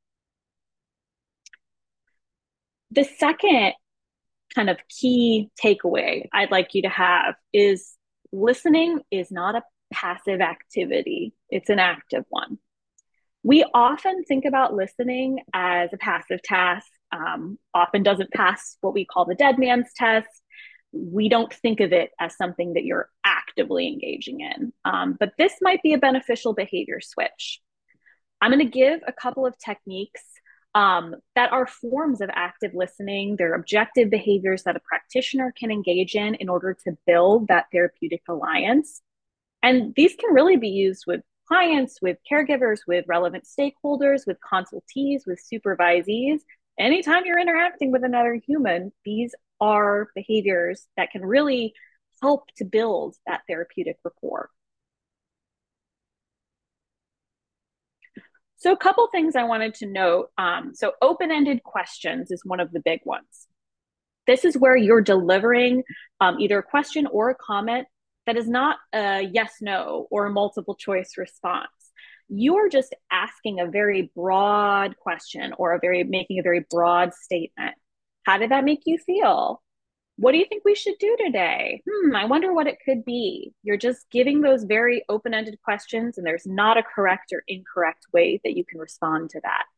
The second kind of key takeaway I'd like you to have is listening is not a passive activity. It's an active one. We often think about listening as a passive task um, often doesn't pass what we call the dead man's test. We don't think of it as something that you're actively engaging in. Um, but this might be a beneficial behavior switch. I'm going to give a couple of techniques um, that are forms of active listening. They're objective behaviors that a practitioner can engage in in order to build that therapeutic alliance. And these can really be used with clients, with caregivers, with relevant stakeholders, with consultees, with supervisees. Anytime you're interacting with another human, these are behaviors that can really help to build that therapeutic rapport. So a couple things I wanted to note. Um, so open-ended questions is one of the big ones. This is where you're delivering um, either a question or a comment that is not a yes, no, or a multiple choice response. You're just asking a very broad question or a very making a very broad statement. How did that make you feel? What do you think we should do today? Hmm, I wonder what it could be. You're just giving those very open-ended questions, and there's not a correct or incorrect way that you can respond to that.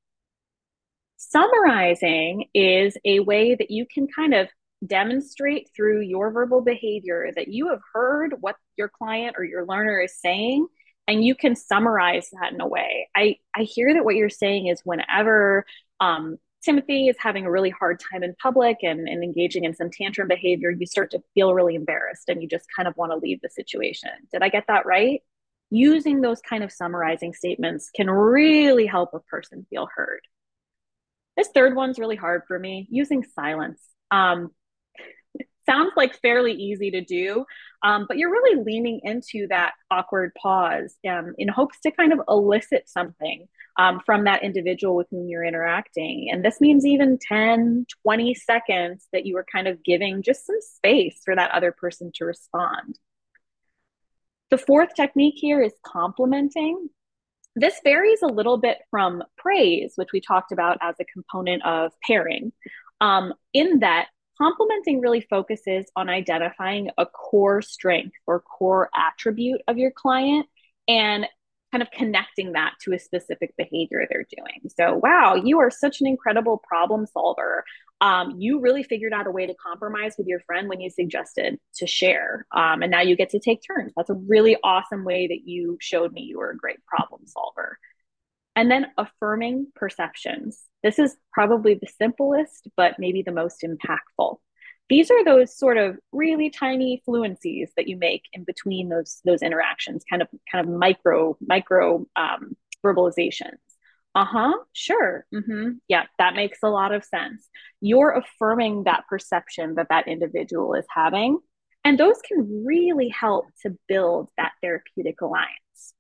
Summarizing is a way that you can kind of demonstrate through your verbal behavior that you have heard what your client or your learner is saying, and you can summarize that in a way. I, I hear that what you're saying is whenever um, Timothy is having a really hard time in public and, and engaging in some tantrum behavior, you start to feel really embarrassed and you just kind of want to leave the situation. Did I get that right? Using those kind of summarizing statements can really help a person feel heard. This third one's really hard for me, using silence. Um, sounds like fairly easy to do, um, but you're really leaning into that awkward pause um, in hopes to kind of elicit something um, from that individual with whom you're interacting. And this means even ten, twenty seconds that you are kind of giving just some space for that other person to respond. The fourth technique here is complimenting. This varies a little bit from praise, which we talked about as a component of pairing, um, in that complimenting really focuses on identifying a core strength or core attribute of your client and kind of connecting that to a specific behavior they're doing. So, wow, you are such an incredible problem solver. Um, you really figured out a way to compromise with your friend when you suggested to share. Um, and now you get to take turns. That's a really awesome way that you showed me you were a great problem solver. And then affirming perceptions. This is probably the simplest, but maybe the most impactful. These are those sort of really tiny fluencies that you make in between those, those interactions, kind of, kind of micro, micro um, verbalizations. Uh-huh, sure, mm-hmm, yeah, that makes a lot of sense. You're affirming that perception that that individual is having, and those can really help to build that therapeutic alliance.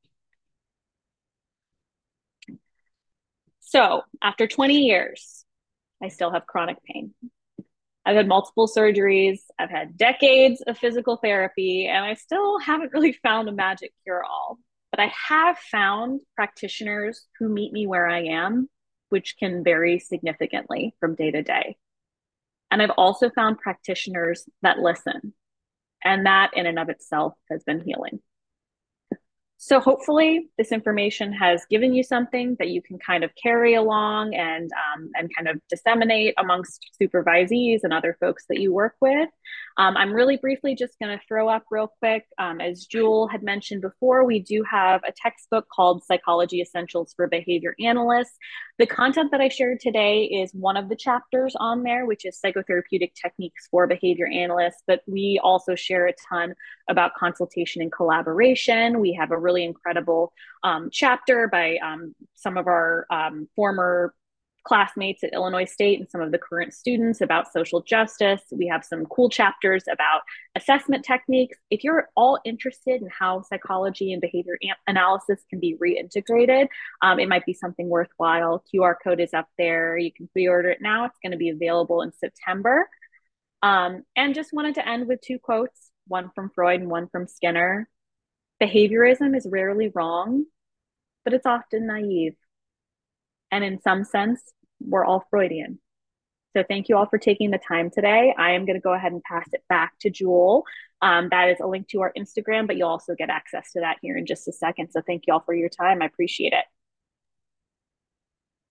So after twenty years, I still have chronic pain. I've had multiple surgeries, I've had decades of physical therapy, and I still haven't really found a magic cure-all. But I have found practitioners who meet me where I am, which can vary significantly from day to day. And I've also found practitioners that listen, and that in and of itself has been healing. So hopefully this information has given you something that you can kind of carry along and, um, and kind of disseminate amongst supervisees and other folks that you work with. Um, I'm really briefly just going to throw up real quick. Um, as Jewel had mentioned before, we do have a textbook called Psychology Essentials for Behavior Analysts. The content that I shared today is one of the chapters on there, which is psychotherapeutic techniques for behavior analysts, but we also share a ton about consultation and collaboration. We have a really incredible um, chapter by um, some of our um, former classmates at Illinois State and some of the current students about social justice. We have some cool chapters about assessment techniques. If you're all interested in how psychology and behavior analysis can be reintegrated, um, it might be something worthwhile. Q R code is up there. You can pre-order it now. It's going to be available in September. Um, and just wanted to end with two quotes, one from Freud and one from Skinner. Behaviorism is rarely wrong, but it's often naive. And in some sense, we're all Freudian. So thank you all for taking the time today. I am going to go ahead and pass it back to Jewel. Um, that is a link to our Instagram, but you'll also get access to that here in just a second. So thank you all for your time. I appreciate it.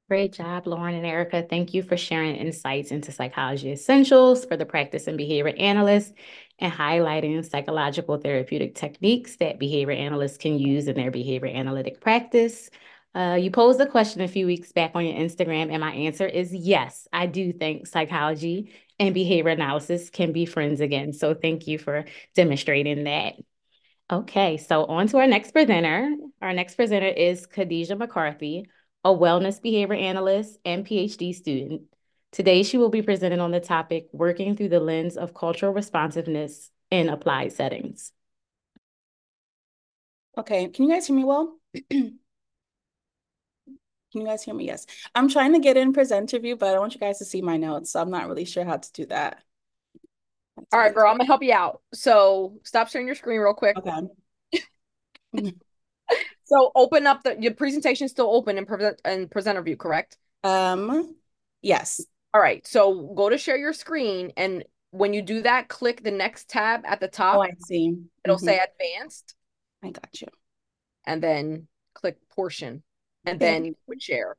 Great job, Lauren and Erica. Thank you for sharing insights into psychology essentials for the practice and behavior analyst and highlighting psychological therapeutic techniques that behavior analysts can use in their behavior analytic practice. Uh, you posed a question a few weeks back on your Instagram, and my answer is yes. I do think psychology and behavior analysis can be friends again. So thank you for demonstrating that. Okay, so on to our next presenter. Our next presenter is Khadijah McCarthy, a wellness behavior analyst and PhD student. Today, she will be presenting on the topic, working through the lens of cultural responsiveness in applied settings. Okay, can you guys hear me well? Can you guys hear me? Yes. I'm trying to get in presenter view, but I want you guys to see my notes, so I'm not really sure how to do that. That's All right, good. girl, I'm gonna help you out. So stop sharing your screen real quick. Okay. So open up the your presentation is still open in present and presenter view, correct? Um, yes. All right. So go to share your screen, and when you do that, click the next tab at the top. Oh, I see. It'll Mhm. say advanced, I got you. and then click portion, and Okay. then you would share.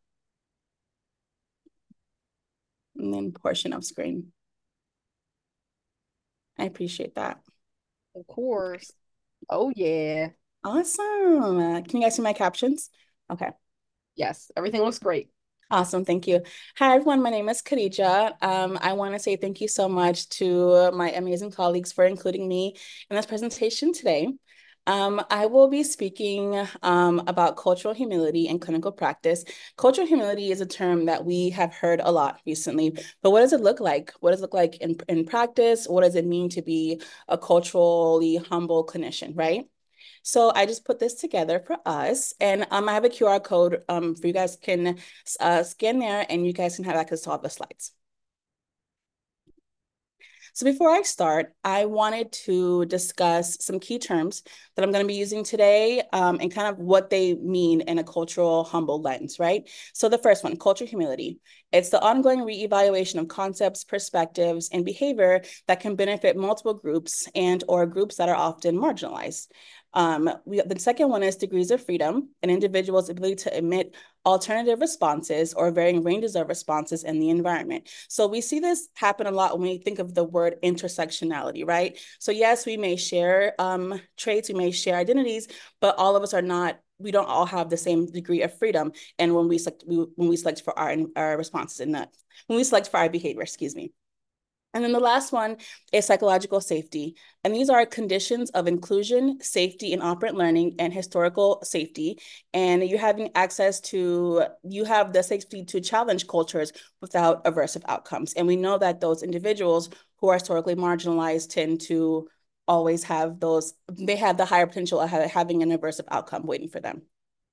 And then portion of screen. I appreciate that. Of course. Oh yeah. Awesome. Uh, can you guys see my captions? Okay. Yes. Everything looks great. Awesome. Thank you. Hi, everyone. My name is Khadijah. Um, I want to say thank you so much to my amazing colleagues for including me in this presentation today. Um, I will be speaking um, about cultural humility in clinical practice. Cultural humility is a term that we have heard a lot recently, but what does it look like? What does it look like in, in practice? What does it mean to be a culturally humble clinician, right? So I just put this together for us, and um, I have a Q R code um, for you guys can uh, scan there, and you guys can have access to all the slides. So before I start, I wanted to discuss some key terms that I'm going to be using today um, and kind of what they mean in a cultural humble lens, right? So the first one, cultural humility. It's the ongoing reevaluation of concepts, perspectives, and behavior that can benefit multiple groups and or groups that are often marginalized. Um, we, the second one is degrees of freedom, an individual's ability to emit alternative responses or varying ranges of responses in the environment. So we see this happen a lot when we think of the word intersectionality, right? So yes, we may share um, traits, we may share identities, but all of us are not, we don't all have the same degree of freedom. And when we select, we, when we select for our, our responses in that, when we select for our behavior, excuse me. And then the last one is psychological safety. And these are conditions of inclusion, safety, and operant learning and historical safety. And you're having access to, you have the safety to challenge cultures without aversive outcomes. And we know that those individuals who are historically marginalized tend to always have those, they have the higher potential of having an aversive outcome waiting for them.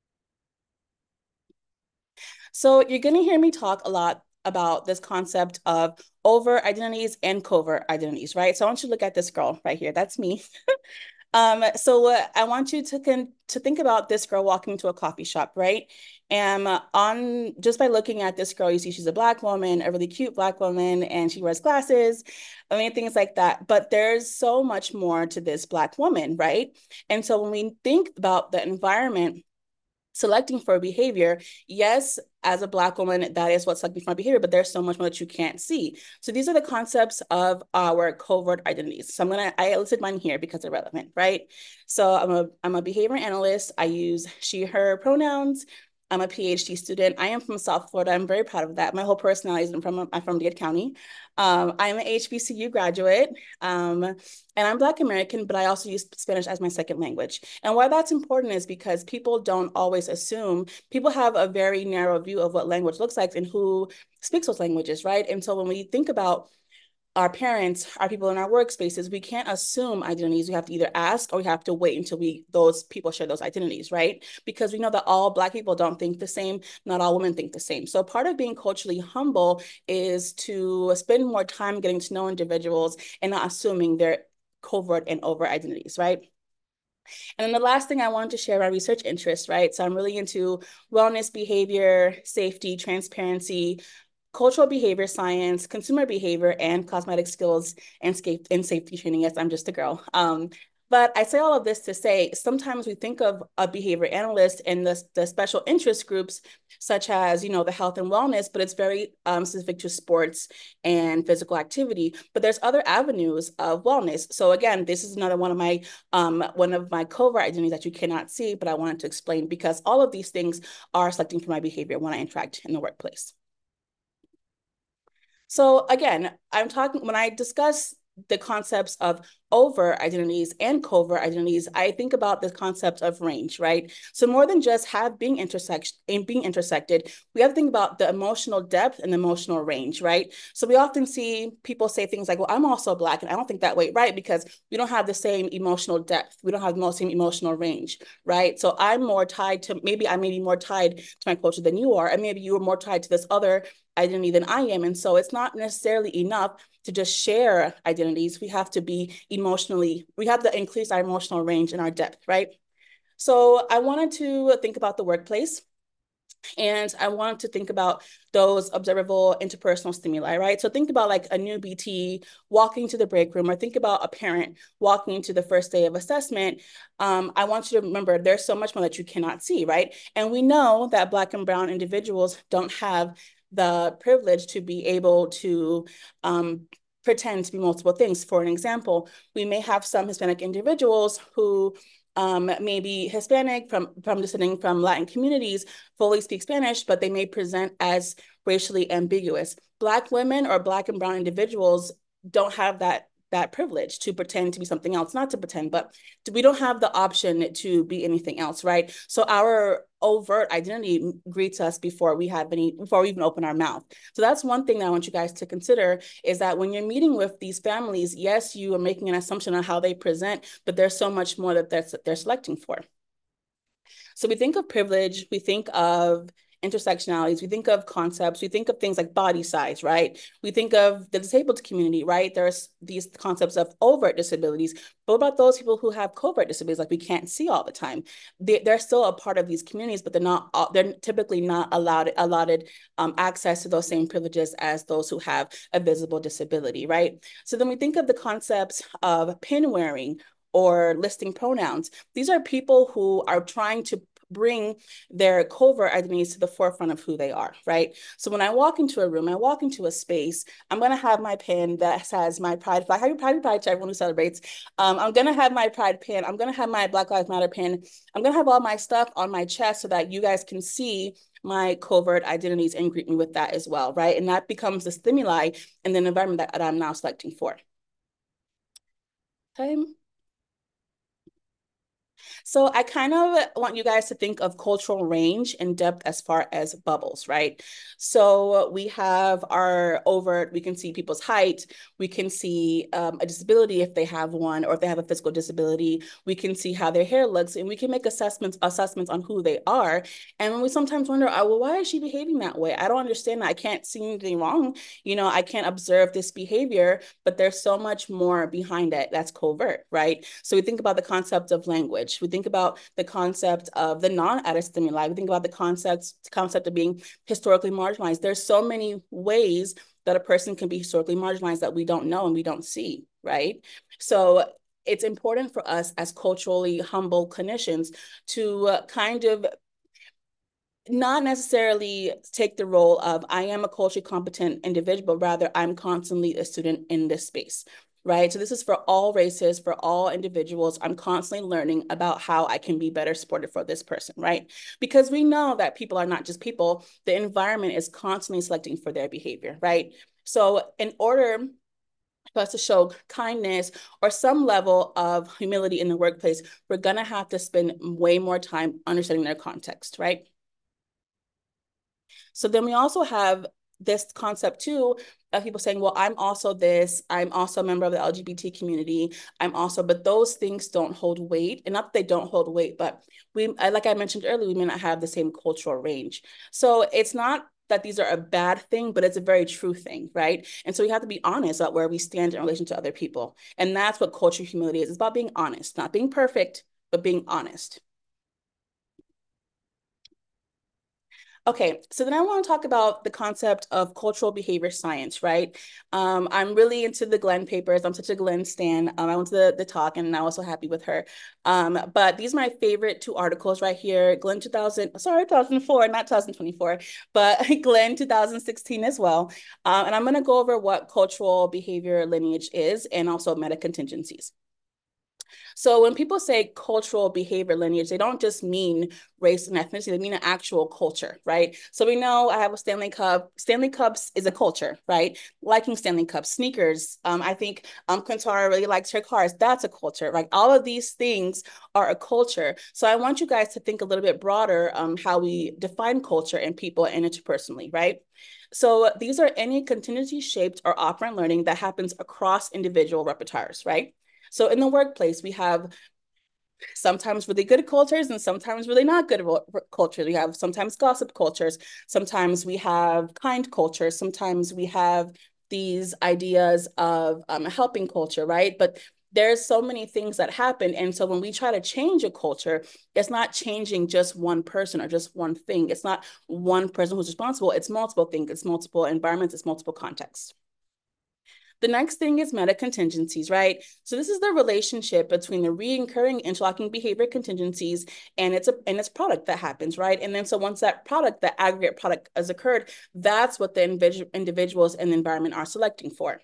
So you're gonna hear me talk a lot about this concept of overt identities and covert identities, right? So I want you to look at this girl right here. That's me. um, so uh, I want you to con to think about this girl walking to a coffee shop, right? And uh, on just by looking at this girl, you see she's a Black woman, a really cute Black woman, and she wears glasses. I mean, things like that. But there's so much more to this Black woman, right? And so when we think about the environment selecting for behavior, yes, as a Black woman, that is what's selecting for my behavior, but there's so much more that you can't see. So these are the concepts of our covert identities. So I'm gonna, I listed mine here because they're relevant, right? So I'm a, I'm a behavior analyst. I use she, her pronouns. I'm a PhD student. I am from South Florida. I'm very proud of that. My whole personality is from, I'm from Dade County. Um, I'm an H B C U graduate, um, and I'm Black American, but I also use Spanish as my second language. And why that's important is because people don't always assume, people have a very narrow view of what language looks like and who speaks those languages, right? And so when we think about our parents, our people in our workspaces, we can't assume identities. We have to either ask or we have to wait until we those people share those identities, right? Because we know that all Black people don't think the same, not all women think the same. So part of being culturally humble is to spend more time getting to know individuals and not assuming their covert and overt identities, right? And then the last thing I wanted to share, my research interests, right? So I'm really into wellness, behavior, safety, transparency, cultural behavior science, consumer behavior, and cosmetic skills and, and safety training. Yes, I'm just a girl. Um, But I say all of this to say, sometimes we think of a behavior analyst and the, the special interest groups, such as, you know, the health and wellness, but it's very um, specific to sports and physical activity. But there's other avenues of wellness. So again, this is another one of my um, one of my covert identities that you cannot see, but I wanted to explain because all of these things are selecting for my behavior when I interact in the workplace. So again, I'm talking, when I discuss the concepts of overt identities and covert identities, I think about the concept of range, right? So more than just have being intersect and being intersected, we have to think about the emotional depth and emotional range, right? So we often see people say things like, well, I'm also Black, and I don't think that way, right? Because we don't have the same emotional depth. We don't have the same emotional range, right? So I'm more tied to, maybe I may be more tied to my culture than you are, and maybe you are more tied to this other identity than I am. And so it's not necessarily enough to just share identities. We have to be emotionally, we have to increase our emotional range and our depth, right? So I wanted to think about the workplace. And I wanted to think about those observable interpersonal stimuli, right? So think about like a new B T walking to the break room, or think about a parent walking into the first day of assessment. Um, I want you to remember there's so much more that you cannot see, right? And we know that Black and brown individuals don't have the privilege to be able to um, pretend to be multiple things. For an example, we may have some Hispanic individuals who um, maybe Hispanic from, from descending from Latin communities, fully speak Spanish, but they may present as racially ambiguous. Black women or Black and brown individuals don't have that that privilege to pretend to be something else, not to pretend, but we don't have the option to be anything else, right? So our overt identity greets us before we have any, before we even open our mouth. So that's one thing that I want you guys to consider, is that when you're meeting with these families, yes, you are making an assumption on how they present, but there's so much more that they're, they're selecting for. So we think of privilege, we think of intersectionalities, we think of concepts, we think of things like body size, right? We think of the disabled community, right? There's these concepts of overt disabilities. But what about those people who have covert disabilities, like we can't see all the time? They, they're still a part of these communities, but they're not, they're typically not allowed allotted um, access to those same privileges as those who have a visible disability, right? So then we think of the concepts of pin wearing or listing pronouns. These are people who are trying to bring their covert identities to the forefront of who they are, right? So when I walk into a room, I walk into a space, I'm gonna have my pin that says my pride flag. Happy Pride, Pride to everyone who celebrates. Um, I'm gonna have my pride pin. I'm gonna have my Black Lives Matter pin. I'm gonna have all my stuff on my chest so that you guys can see my covert identities and greet me with that as well, right? And that becomes the stimuli in the environment that, that I'm now selecting for. Okay. So I kind of want you guys to think of cultural range and depth as far as bubbles, right? So we have our overt, we can see people's height, we can see um, a disability if they have one, or if they have a physical disability, we can see how their hair looks, and we can make assessments assessments on who they are. And when we sometimes wonder, oh, well, why is she behaving that way? I don't understand that. I can't see anything wrong. You know, I can't observe this behavior, but there's so much more behind it that's covert, right? So we think about the concept of language. We think about the concept of the non-added stimuli. We think about the concept, concept of being historically marginalized. There's so many ways that a person can be historically marginalized that we don't know and we don't see, right? So it's important for us as culturally humble clinicians to uh, kind of not necessarily take the role of I am a culturally competent individual, but rather I'm constantly a student in this space, right? So this is for all races, for all individuals. I'm constantly learning about how I can be better supported for this person, right? Because we know that people are not just people. The environment is constantly selecting for their behavior, right? So in order for us to show kindness or some level of humility in the workplace, we're gonna have to spend way more time understanding their context, right? So then we also have this concept too of people saying, well, I'm also this, I'm also a member of the L G B T community, I'm also, but those things don't hold weight. And not that they don't hold weight, but we, like I mentioned earlier, we may not have the same cultural range. So it's not that these are a bad thing, but it's a very true thing, right? And so we have to be honest about where we stand in relation to other people. And that's what cultural humility is. It's about being honest, not being perfect, but being honest. Okay, so then I want to talk about the concept of cultural behavior science, right? Um, I'm really into the Glenn papers. I'm such a Glenn stan. Um, I went to the, the talk and I was so happy with her. Um, but these are my favorite two articles right here. Glenn two thousand, sorry, two thousand four, not two thousand twenty-four, but Glenn two thousand sixteen as well. Um, and I'm going to go over what cultural behavior lineage is and also meta contingencies. So when people say cultural behavior lineage, they don't just mean race and ethnicity, they mean an actual culture, right? So we know I have a Stanley Cup. Stanley Cups is a culture, right? Liking Stanley Cups, sneakers. Um, I think um, Quintara really likes her cars. That's a culture, right? All of these things are a culture. So I want you guys to think a little bit broader um, how we define culture and people and interpersonally, right? So these are any contingency shaped or operant learning that happens across individual repertoires, right? So in the workplace, we have sometimes really good cultures and sometimes really not good cultures. We have sometimes gossip cultures. Sometimes we have kind cultures. Sometimes we have these ideas of um, a helping culture, right? But there's so many things that happen. And so when we try to change a culture, it's not changing just one person or just one thing. It's not one person who's responsible. It's multiple things. It's multiple environments. It's multiple contexts. The next thing is meta contingencies, right? So this is the relationship between the recurring interlocking behavior contingencies and its, a, and its product that happens, right? And then so once that product, the aggregate product has occurred, that's what the individuals and the environment are selecting for.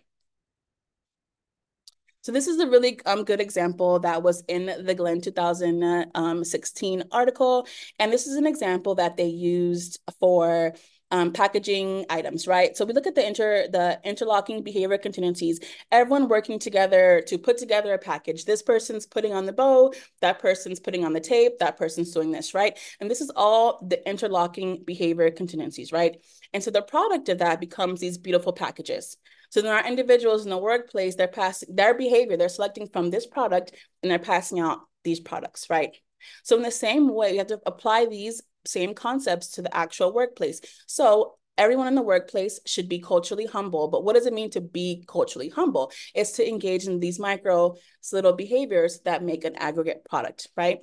So this is a really um, good example that was in the Glenn two thousand sixteen article. And this is an example that they used for Um, packaging items, right? So we look at the inter the interlocking behavior contingencies, everyone working together to put together a package. This person's putting on the bow, that person's putting on the tape, that person's doing this, right? And this is all the interlocking behavior contingencies, right? And so the product of that becomes these beautiful packages. So then our individuals in the workplace, they're passing their behavior, they're selecting from this product and they're passing out these products, right? So in the same way, you have to apply these same concepts to the actual workplace. So everyone in the workplace should be culturally humble. But what does it mean to be culturally humble? It's to engage in these micro little behaviors that make an aggregate product, right?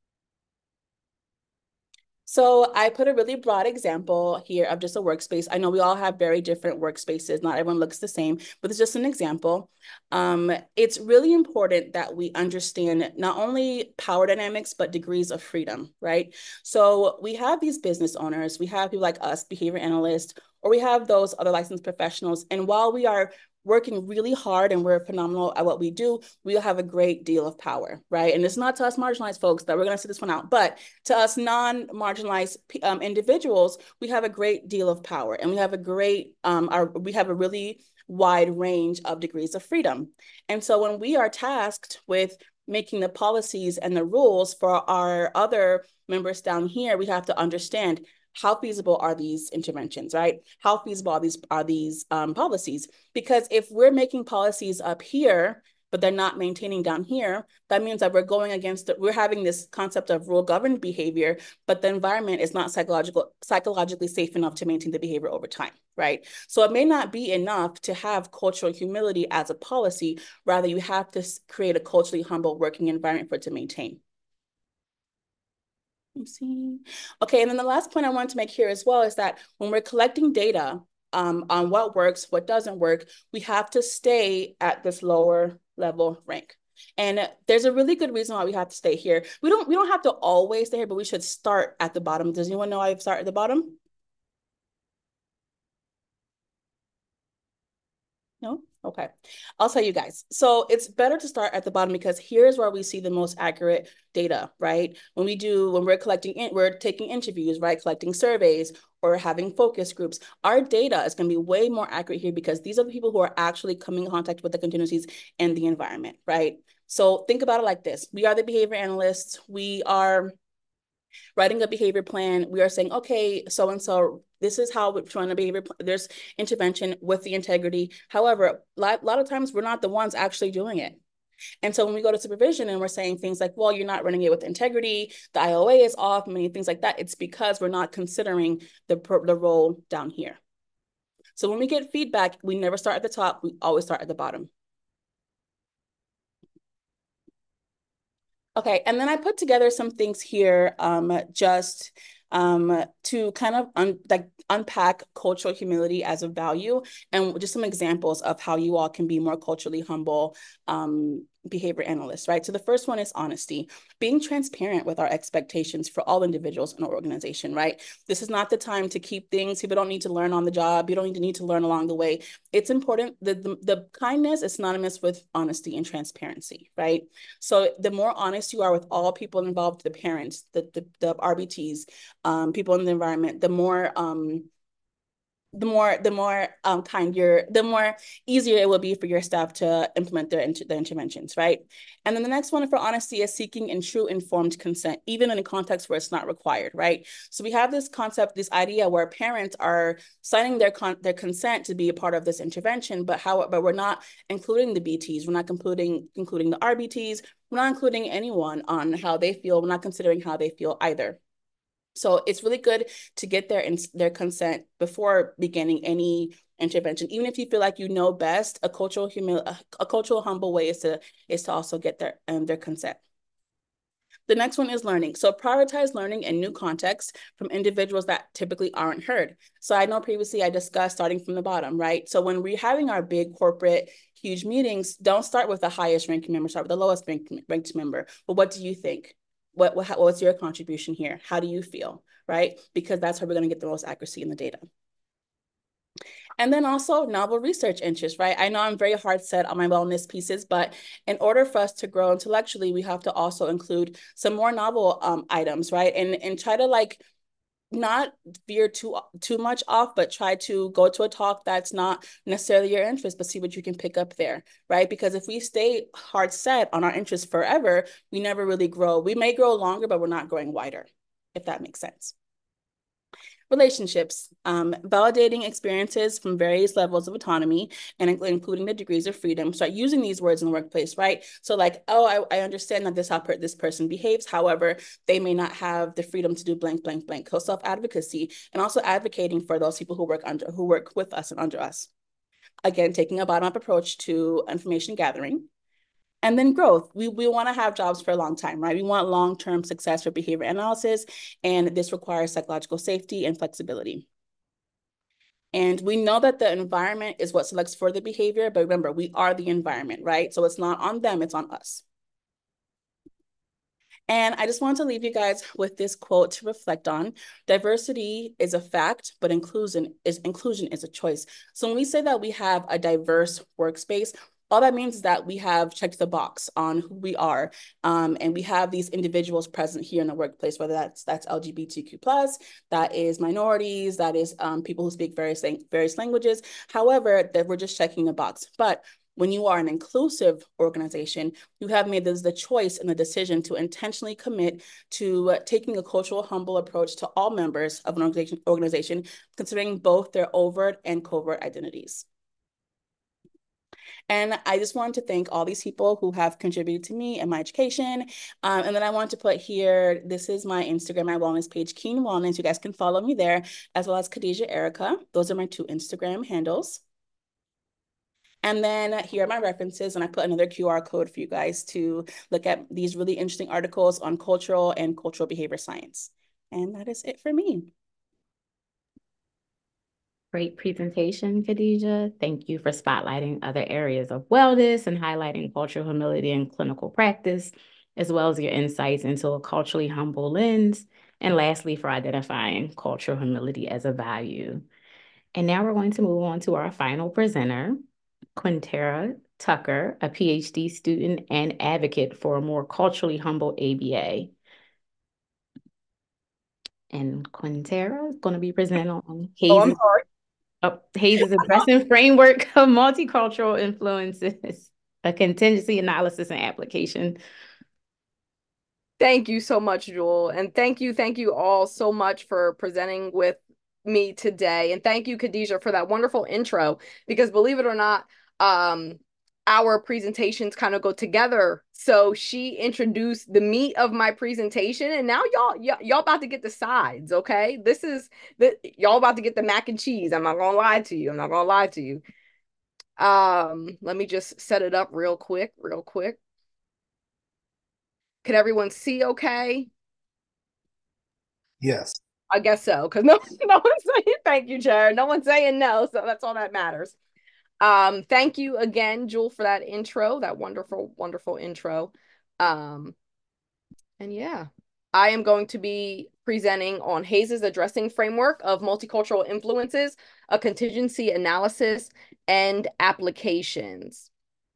So I put a really broad example here of just a workspace. I know we all have very different workspaces. Not everyone looks the same, but it's just an example. Um, it's really important that we understand not only power dynamics, but degrees of freedom, right? So we have these business owners, we have people like us, behavior analysts, or we have those other licensed professionals. And while we are working really hard and we're phenomenal at what we do, we'll have a great deal of power, right? And it's not to us marginalized folks that we're going to sit this one out, but to us non-marginalized um, individuals, we have a great deal of power and we have a great, um, our, we have a really wide range of degrees of freedom. And so when we are tasked with making the policies and the rules for our other members down here, we have to understand how feasible are these interventions, right? How feasible are these, are these um, policies? Because if we're making policies up here, but they're not maintaining down here, that means that we're going against, the, we're having this concept of rule-governed behavior, but the environment is not psychological, psychologically safe enough to maintain the behavior over time, right? So it may not be enough to have cultural humility as a policy, rather you have to create a culturally humble working environment for it to maintain. See. Okay, and then the last point I wanted to make here as well is that when we're collecting data um, on what works, what doesn't work, we have to stay at this lower level rank. And there's a really good reason why we have to stay here. We don't we don't have to always stay here, but we should start at the bottom. Does anyone know I start at the bottom? No? Okay. I'll tell you guys. So it's better to start at the bottom because here's where we see the most accurate data, right? When we do, when we're collecting, in, we're taking interviews, right? Collecting surveys or having focus groups. Our data is going to be way more accurate here because these are the people who are actually coming in contact with the contingencies and the environment, right? So think about it like this. We are the behavior analysts. We are writing a behavior plan. We are saying, okay, so-and-so, this is how we're trying to behavior, there's intervention with the integrity. However, a lot, a lot of times we're not the ones actually doing it. And so when we go to supervision and we're saying things like, well, you're not running it with integrity, the I O A is off, many things like that, it's because we're not considering the, the role down here. So when we get feedback, we never start at the top, we always start at the bottom. Okay, and then I put together some things here um, just um, to kind of un like unpack cultural humility as a value and just some examples of how you all can be more culturally humble um, behavior analysts, right? So the first one is honesty, being transparent with our expectations for all individuals in our organization, right? This is not the time to keep things. People don't need to learn on the job. You don't need to need to learn along the way. It's important that the, the kindness is synonymous with honesty and transparency, right? So the more honest you are with all people involved, the parents, the, the, the R B Ts, um, people in the environment, the more um, the more the more um, kind you're, the more easier it will be for your staff to implement their, inter their interventions, right? And then the next one for honesty is seeking in true informed consent, even in a context where it's not required, right? So we have this concept, this idea where parents are signing their con their consent to be a part of this intervention, but how but we're not including the B Ts, we're not including including the R B Ts, we're not including anyone on how they feel, we're not considering how they feel either. So it's really good to get their, their consent before beginning any intervention. Even if you feel like you know best, a cultural humil a cultural humble way is to is to also get their um, their consent. The next one is learning. So prioritize learning in new contexts from individuals that typically aren't heard. So I know previously I discussed starting from the bottom, right? So when we're having our big corporate, huge meetings, don't start with the highest ranking member, start with the lowest ranked, ranked member. But what do you think? What, what, what's your contribution here? How do you feel, right? Because that's how we're going to get the most accuracy in the data. And then also novel research interests, right? I know I'm very hard set on my wellness pieces, but in order for us to grow intellectually, we have to also include some more novel um, items, right? And, and try to like not veer too too much off, but try to go to a talk that's not necessarily your interest, but see what you can pick up there, right? Because if we stay hard set on our interests forever, we never really grow. We may grow longer, but we're not growing wider, if that makes sense. Relationships, um, validating experiences from various levels of autonomy and including the degrees of freedom. Start using these words in the workplace, right? So like, oh, I, I understand that this how this person behaves. However, they may not have the freedom to do blank, blank, blank. So self-advocacy and also advocating for those people who work under, who work with us and under us. Again, taking a bottom-up approach to information gathering. And then growth. We, we want to have jobs for a long time, right? We want long-term success for behavior analysis, and this requires psychological safety and flexibility. And we know that the environment is what selects for the behavior, but remember, we are the environment, right? So it's not on them, it's on us. And I just want to leave you guys with this quote to reflect on. Diversity is a fact, but inclusion is inclusion is a choice. So when we say that we have a diverse workspace, all that means is that we have checked the box on who we are, um, and we have these individuals present here in the workplace, whether that's that's L G B T Q plus, that is minorities, that is um, people who speak various various languages. However, that we're just checking the box. But when you are an inclusive organization, you have made this the choice and the decision to intentionally commit to uh, taking a cultural humble approach to all members of an organization, organization, considering both their overt and covert identities. And I just wanted to thank all these people who have contributed to me and my education. Um, and then I want to put here, this is my Instagram, my wellness page, Keen Wellness. You guys can follow me there, as well as Khadija Erica. Those are my two Instagram handles. And then here are my references, and I put another Q R code for you guys to look at these really interesting articles on cultural and cultural behavior science. And that is it for me. Great presentation, Khadija. Thank you for spotlighting other areas of wellness and highlighting cultural humility in clinical practice, as well as your insights into a culturally humble lens. And lastly, for identifying cultural humility as a value. And now we're going to move on to our final presenter, Quintera Tucker, a PhD student and advocate for a more culturally humble A B A. And Quintera is going to be presenting on Hayes. Oh, I'm sorry. Oh, Hayes' addressing framework of multicultural influences, a contingency analysis and application. Thank you so much, Jewel. And thank you, thank you all so much for presenting with me today. And thank you, Khadija, for that wonderful intro, because believe it or not, um, our presentations kind of go together. So she introduced the meat of my presentation, and now y'all y'all about to get the sides, okay? This is the y'all about to get the mac and cheese. I'm not gonna lie to you. I'm not gonna lie to you. Um, let me just set it up real quick, real quick. Can everyone see okay? Yes. I guess so, because no, no one's saying thank you, Jared. No one's saying no, so that's all that matters. Um, thank you again, Jewel, for that intro, that wonderful, wonderful intro. Um, and yeah, I am going to be presenting on Hayes's addressing framework of multicultural influences, a contingency analysis, and applications.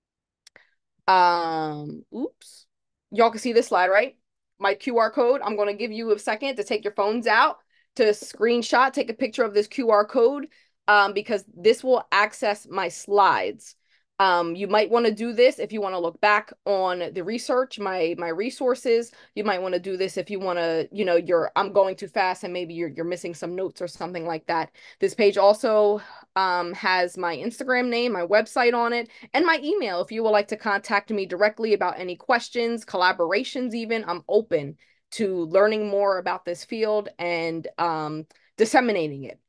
Um, oops. Y'all can see this slide, right? My Q R code. I'm going to give you a second to take your phones out, to screenshot, take a picture of this Q R code, um, because this will access my slides. Um, you might want to do this if you want to look back on the research, my my resources. You might want to do this if you want to, you know, you're I'm going too fast and maybe you're you're missing some notes or something like that. This page also um, has my Instagram name, my website on it, and my email. If you would like to contact me directly about any questions, collaborations even, I'm open to learning more about this field and um, disseminating it.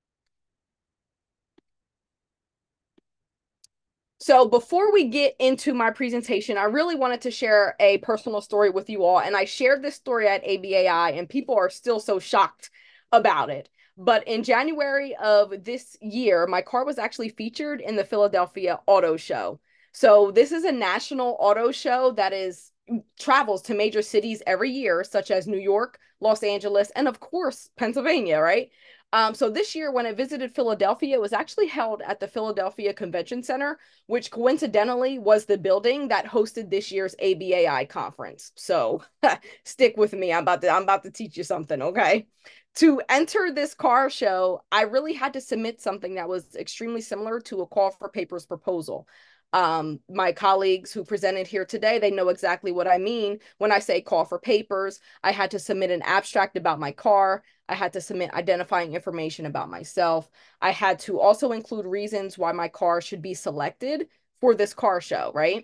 So before we get into my presentation, I really wanted to share a personal story with you all. And I shared this story at A B A I, and people are still so shocked about it. But in January of this year, my car was actually featured in the Philadelphia Auto Show. So this is a national auto show that is travels to major cities every year, such as New York, Los Angeles, and of course, Pennsylvania, right? Um, so this year, when I visited Philadelphia, it was actually held at the Philadelphia Convention Center, which coincidentally was the building that hosted this year's A B A I conference. So stick with me. I'm about to I'm about to teach you something, okay? To enter this car show, I really had to submit something that was extremely similar to a call for papers proposal. Um, my colleagues who presented here today, they know exactly what I mean when I say call for papers. I had to submit an abstract about my car. I had to submit identifying information about myself. I had to also include reasons why my car should be selected for this car show, right?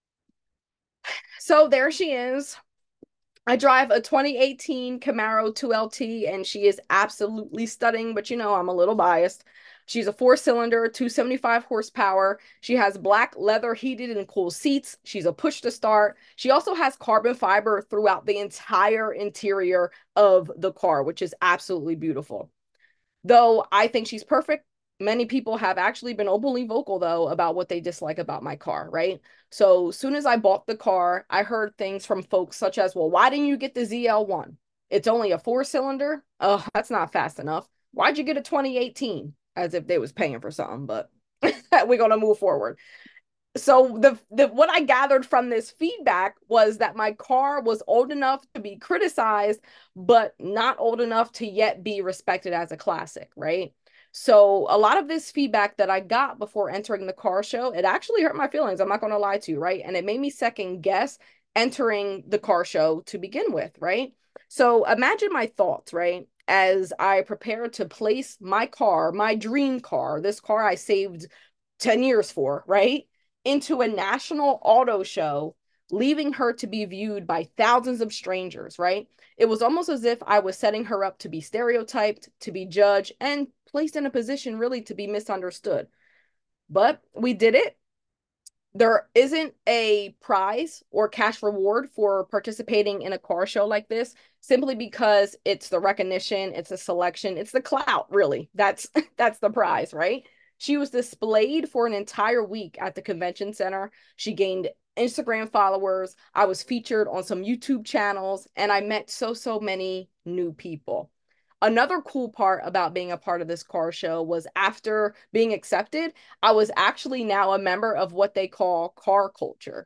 So there she is. I drive a twenty eighteen Camaro two L T, and she is absolutely stunning, but you know, I'm a little biased. She's a four-cylinder, two hundred seventy-five horsepower. She has black leather heated and cool seats. She's a push to start. She also has carbon fiber throughout the entire interior of the car, which is absolutely beautiful. Though I think she's perfect, many people have actually been openly vocal, though, about what they dislike about my car, right? So as soon as I bought the car, I heard things from folks such as, well, why didn't you get the Z L one? It's only a four-cylinder. Oh, that's not fast enough. Why'd you get a twenty eighteen? As if they was paying for something, but we're going to move forward. So the, the what I gathered from this feedback was that my car was old enough to be criticized, but not old enough to yet be respected as a classic, right? So a lot of this feedback that I got before entering the car show, it actually hurt my feelings. I'm not going to lie to you, right? And it made me second guess entering the car show to begin with, right? So imagine my thoughts, right? As I prepare to place my car, my dream car, this car I saved ten years for, right? Into a national auto show, leaving her to be viewed by thousands of strangers, right? It was almost as if I was setting her up to be stereotyped, to be judged, and placed in a position really to be misunderstood. But we did it. There isn't a prize or cash reward for participating in a car show like this, simply because it's the recognition, it's a selection, it's the clout, really. That's that's the prize, right? She was displayed for an entire week at the convention center. She gained Instagram followers. I was featured on some YouTube channels, and I met so, so many new people. Another cool part about being a part of this car show was after being accepted, I was actually now a member of what they call car culture.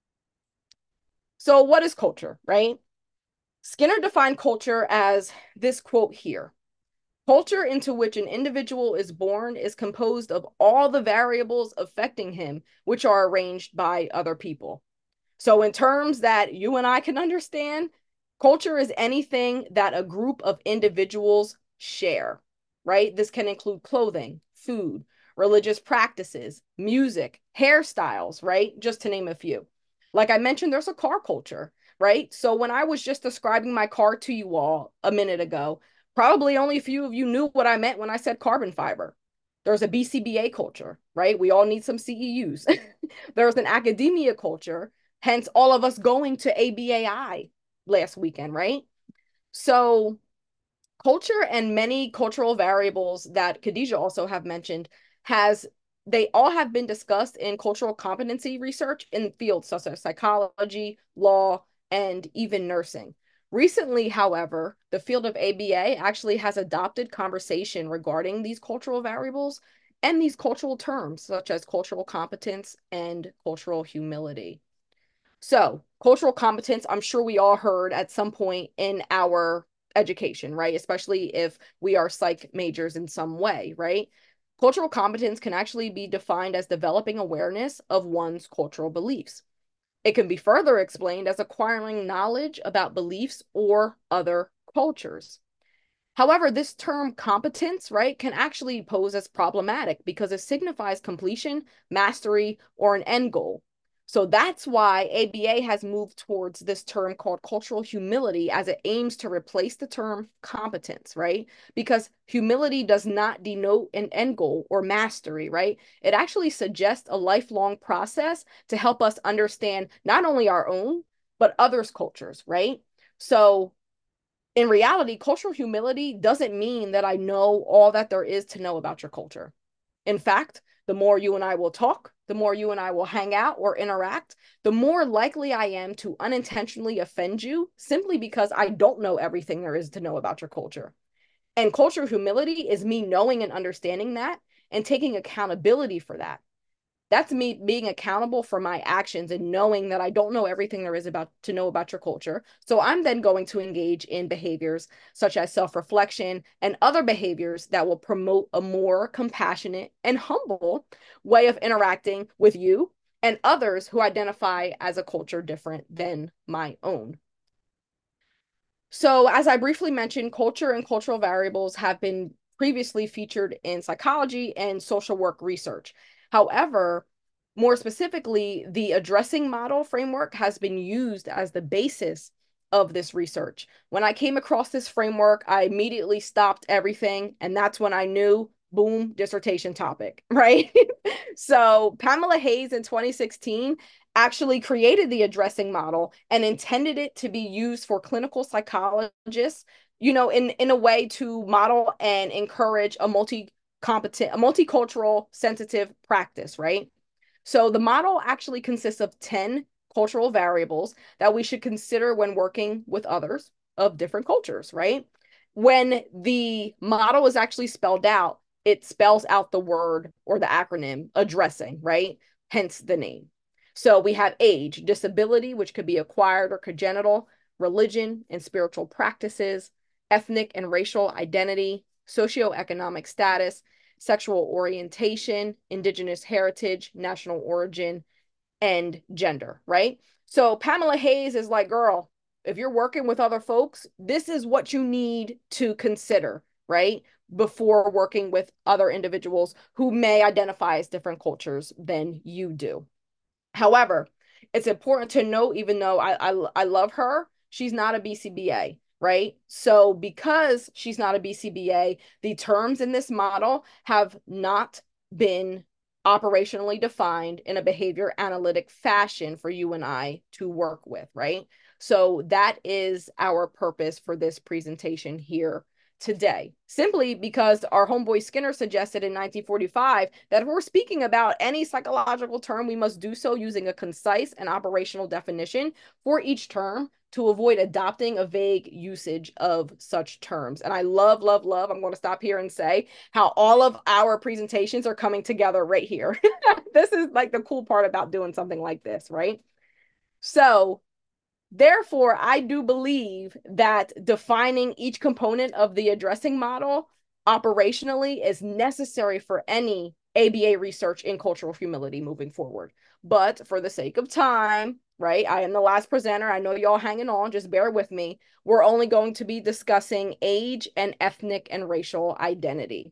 So what is culture, right? Skinner defined culture as this quote here. Culture into which an individual is born is composed of all the variables affecting him, which are arranged by other people. So in terms that you and I can understand, culture is anything that a group of individuals share, right? This can include clothing, food, religious practices, music, hairstyles, right? Just to name a few. Like I mentioned, there's a car culture, right? So when I was just describing my car to you all a minute ago, probably only a few of you knew what I meant when I said carbon fiber. There's a B C B A culture, right? We all need some C E Us. There's an academia culture, hence all of us going to A B A I last weekend, right? So culture and many cultural variables that Khadijah also have mentioned has they all have been discussed in cultural competency research in fields such as psychology, law, and even nursing. Recently, however, the field of A B A actually has adopted conversation regarding these cultural variables and these cultural terms such as cultural competence and cultural humility. So, cultural competence, I'm sure we all heard at some point in our education, right? Especially if we are psych majors in some way, right? Cultural competence can actually be defined as developing awareness of one's cultural beliefs. It can be further explained as acquiring knowledge about beliefs or other cultures. However, this term competence, right, can actually pose as problematic because it signifies completion, mastery, or an end goal. So that's why A B A has moved towards this term called cultural humility as it aims to replace the term competence, right? Because humility does not denote an end goal or mastery, right? It actually suggests a lifelong process to help us understand not only our own, but others' cultures, right? So in reality, cultural humility doesn't mean that I know all that there is to know about your culture. In fact, the more you and I will talk, the more you and I will hang out or interact, the more likely I am to unintentionally offend you simply because I don't know everything there is to know about your culture. And cultural humility is me knowing and understanding that and taking accountability for that. That's me being accountable for my actions and knowing that I don't know everything there is about to know about your culture. So I'm then going to engage in behaviors such as self-reflection and other behaviors that will promote a more compassionate and humble way of interacting with you and others who identify as a culture different than my own. So as I briefly mentioned, culture and cultural variables have been previously featured in psychology and social work research. However, more specifically, the addressing model framework has been used as the basis of this research. When I came across this framework, I immediately stopped everything, and that's when I knew, boom, dissertation topic, right? So Pamela Hayes in twenty sixteen actually created the addressing model and intended it to be used for clinical psychologists, you know, in, in a way to model and encourage a multi-competent, a multicultural sensitive practice, right? So the model actually consists of ten cultural variables that we should consider when working with others of different cultures, right? When the model is actually spelled out, it spells out the word or the acronym addressing, right? Hence the name. So we have age, disability, which could be acquired or congenital, religion and spiritual practices, ethnic and racial identity, socioeconomic status, sexual orientation, indigenous heritage, national origin, and gender, right? So Pamela Hayes is like, girl, if you're working with other folks, this is what you need to consider, right? Before working with other individuals who may identify as different cultures than you do. However, it's important to note, even though I, I, I love her, she's not a B C B A, right? So because she's not a B C B A, the terms in this model have not been operationally defined in a behavior analytic fashion for you and I to work with, right? So that is our purpose for this presentation here today, simply because our homeboy Skinner suggested in nineteen forty-five that if we're speaking about any psychological term, we must do so using a concise and operational definition for each term to avoid adopting a vague usage of such terms. And I love, love, love, I'm going to stop here and say how all of our presentations are coming together right here. This is like the cool part about doing something like this, right? So therefore, I do believe that defining each component of the addressing model operationally is necessary for any A B A research in cultural humility moving forward. But for the sake of time, right, I am the last presenter. I know y'all hanging on, just bear with me. We're only going to be discussing age and ethnic and racial identity.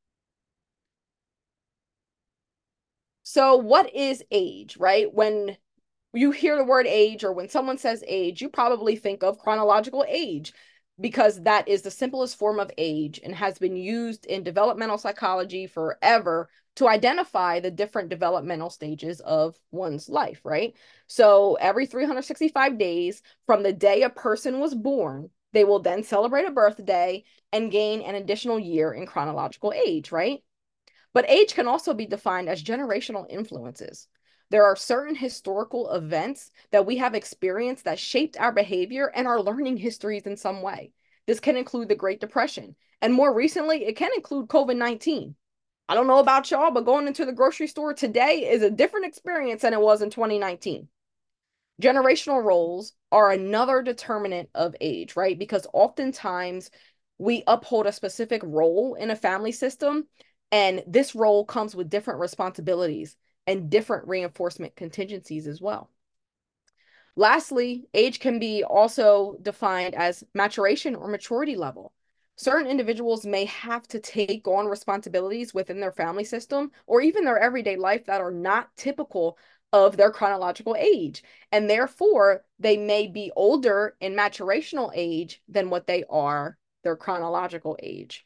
So what is age, right? When you hear the word age, or when someone says age, you probably think of chronological age, because that is the simplest form of age and has been used in developmental psychology forever to identify the different developmental stages of one's life, right? So every three hundred sixty-five days from the day a person was born, They will then celebrate a birthday and gain an additional year in chronological age, right? But age can also be defined as generational influences. There are certain historical events that we have experienced that shaped our behavior and our learning histories in some way. This can include the Great Depression, and more recently, it can include COVID nineteen. I don't know about y'all, but going into the grocery store today is a different experience than it was in twenty nineteen. Generational roles are another determinant of age, right? Because oftentimes we uphold a specific role in a family system, and this role comes with different responsibilities and different reinforcement contingencies as well. Lastly, age can be also defined as maturation or maturity level. Certain individuals may have to take on responsibilities within their family system or even their everyday life that are not typical of their chronological age. And therefore, they may be older in maturational age than what they are their chronological age.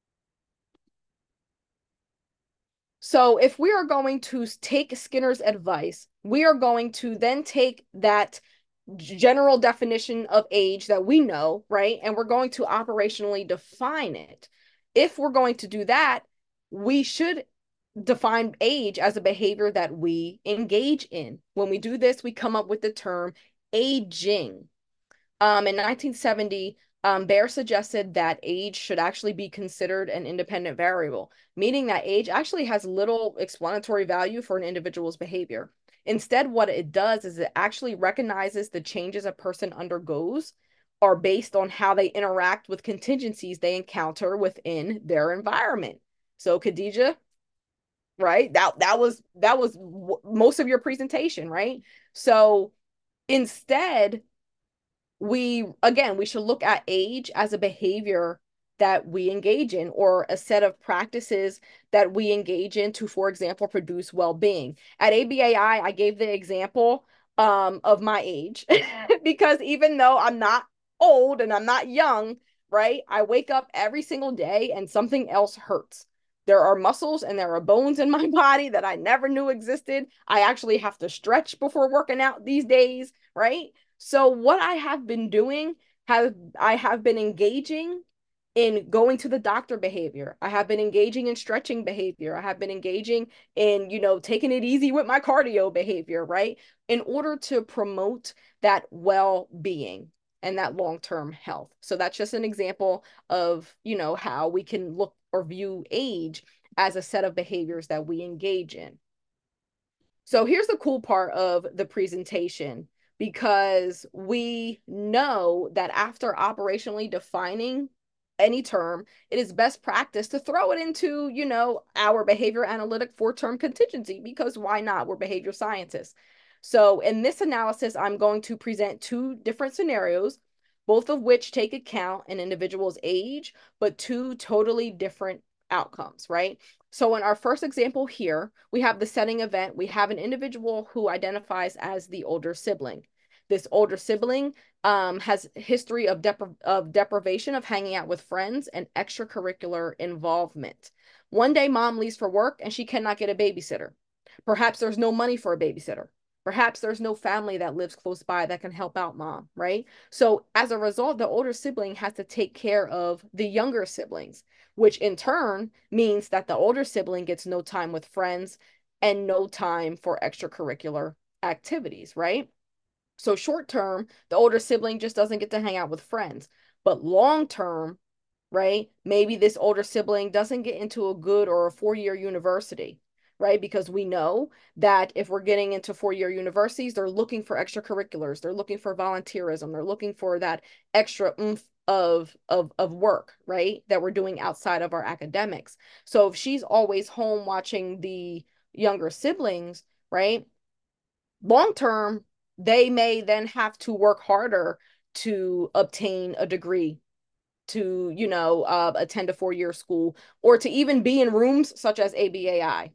So if we are going to take Skinner's advice, we are going to then take that general definition of age that we know, right? And we're going to operationally define it. If we're going to do that, we should define age as a behavior that we engage in. When we do this, we come up with the term aging. Um, in nineteen seventy, um, Baer suggested that age should actually be considered an independent variable, meaning that age actually has little explanatory value for an individual's behavior. Instead, what it does is it actually recognizes the changes a person undergoes are based on how they interact with contingencies they encounter within their environment. So, Khadija, right? That that was that was most of your presentation, right? So, instead, we again we should look at age as a behavior that we engage in, or a set of practices that we engage in to, for example, produce well-being. At A B A I, I gave the example um, of my age because even though I'm not old and I'm not young, right? I wake up every single day and something else hurts. There are muscles and there are bones in my body that I never knew existed. I actually have to stretch before working out these days, right? So what I have been doing, have I have been engaging in going to the doctor behavior. I have been engaging in stretching behavior. I have been engaging in, you know, taking it easy with my cardio behavior, right? In order to promote that well-being and that long-term health. So that's just an example of, you know, how we can look or view age as a set of behaviors that we engage in. So here's the cool part of the presentation, because we know that after operationally defining any term, it is best practice to throw it into, you know, our behavior analytic four-term contingency, because why not? We're behavior scientists. So in this analysis, I'm going to present two different scenarios, both of which take account an individual's age, but two totally different outcomes, right? So in our first example here, we have the setting event. We have an individual who identifies as the older sibling. This older sibling um, has a history of, depri of deprivation of hanging out with friends and extracurricular involvement. One day, mom leaves for work and she cannot get a babysitter. Perhaps there's no money for a babysitter. Perhaps there's no family that lives close by that can help out mom, right? So as a result, the older sibling has to take care of the younger siblings, which in turn means that the older sibling gets no time with friends and no time for extracurricular activities, right? So short term, the older sibling just doesn't get to hang out with friends. But long term, right, maybe this older sibling doesn't get into a good or a four-year university, right? Because we know that if we're getting into four-year universities, they're looking for extracurriculars, they're looking for volunteerism, they're looking for that extra oomph of, of, of work, right, that we're doing outside of our academics. So if she's always home watching the younger siblings, right, long term, they may then have to work harder to obtain a degree, to, you know, uh, attend a four-year school, or to even be in rooms such as A B A I.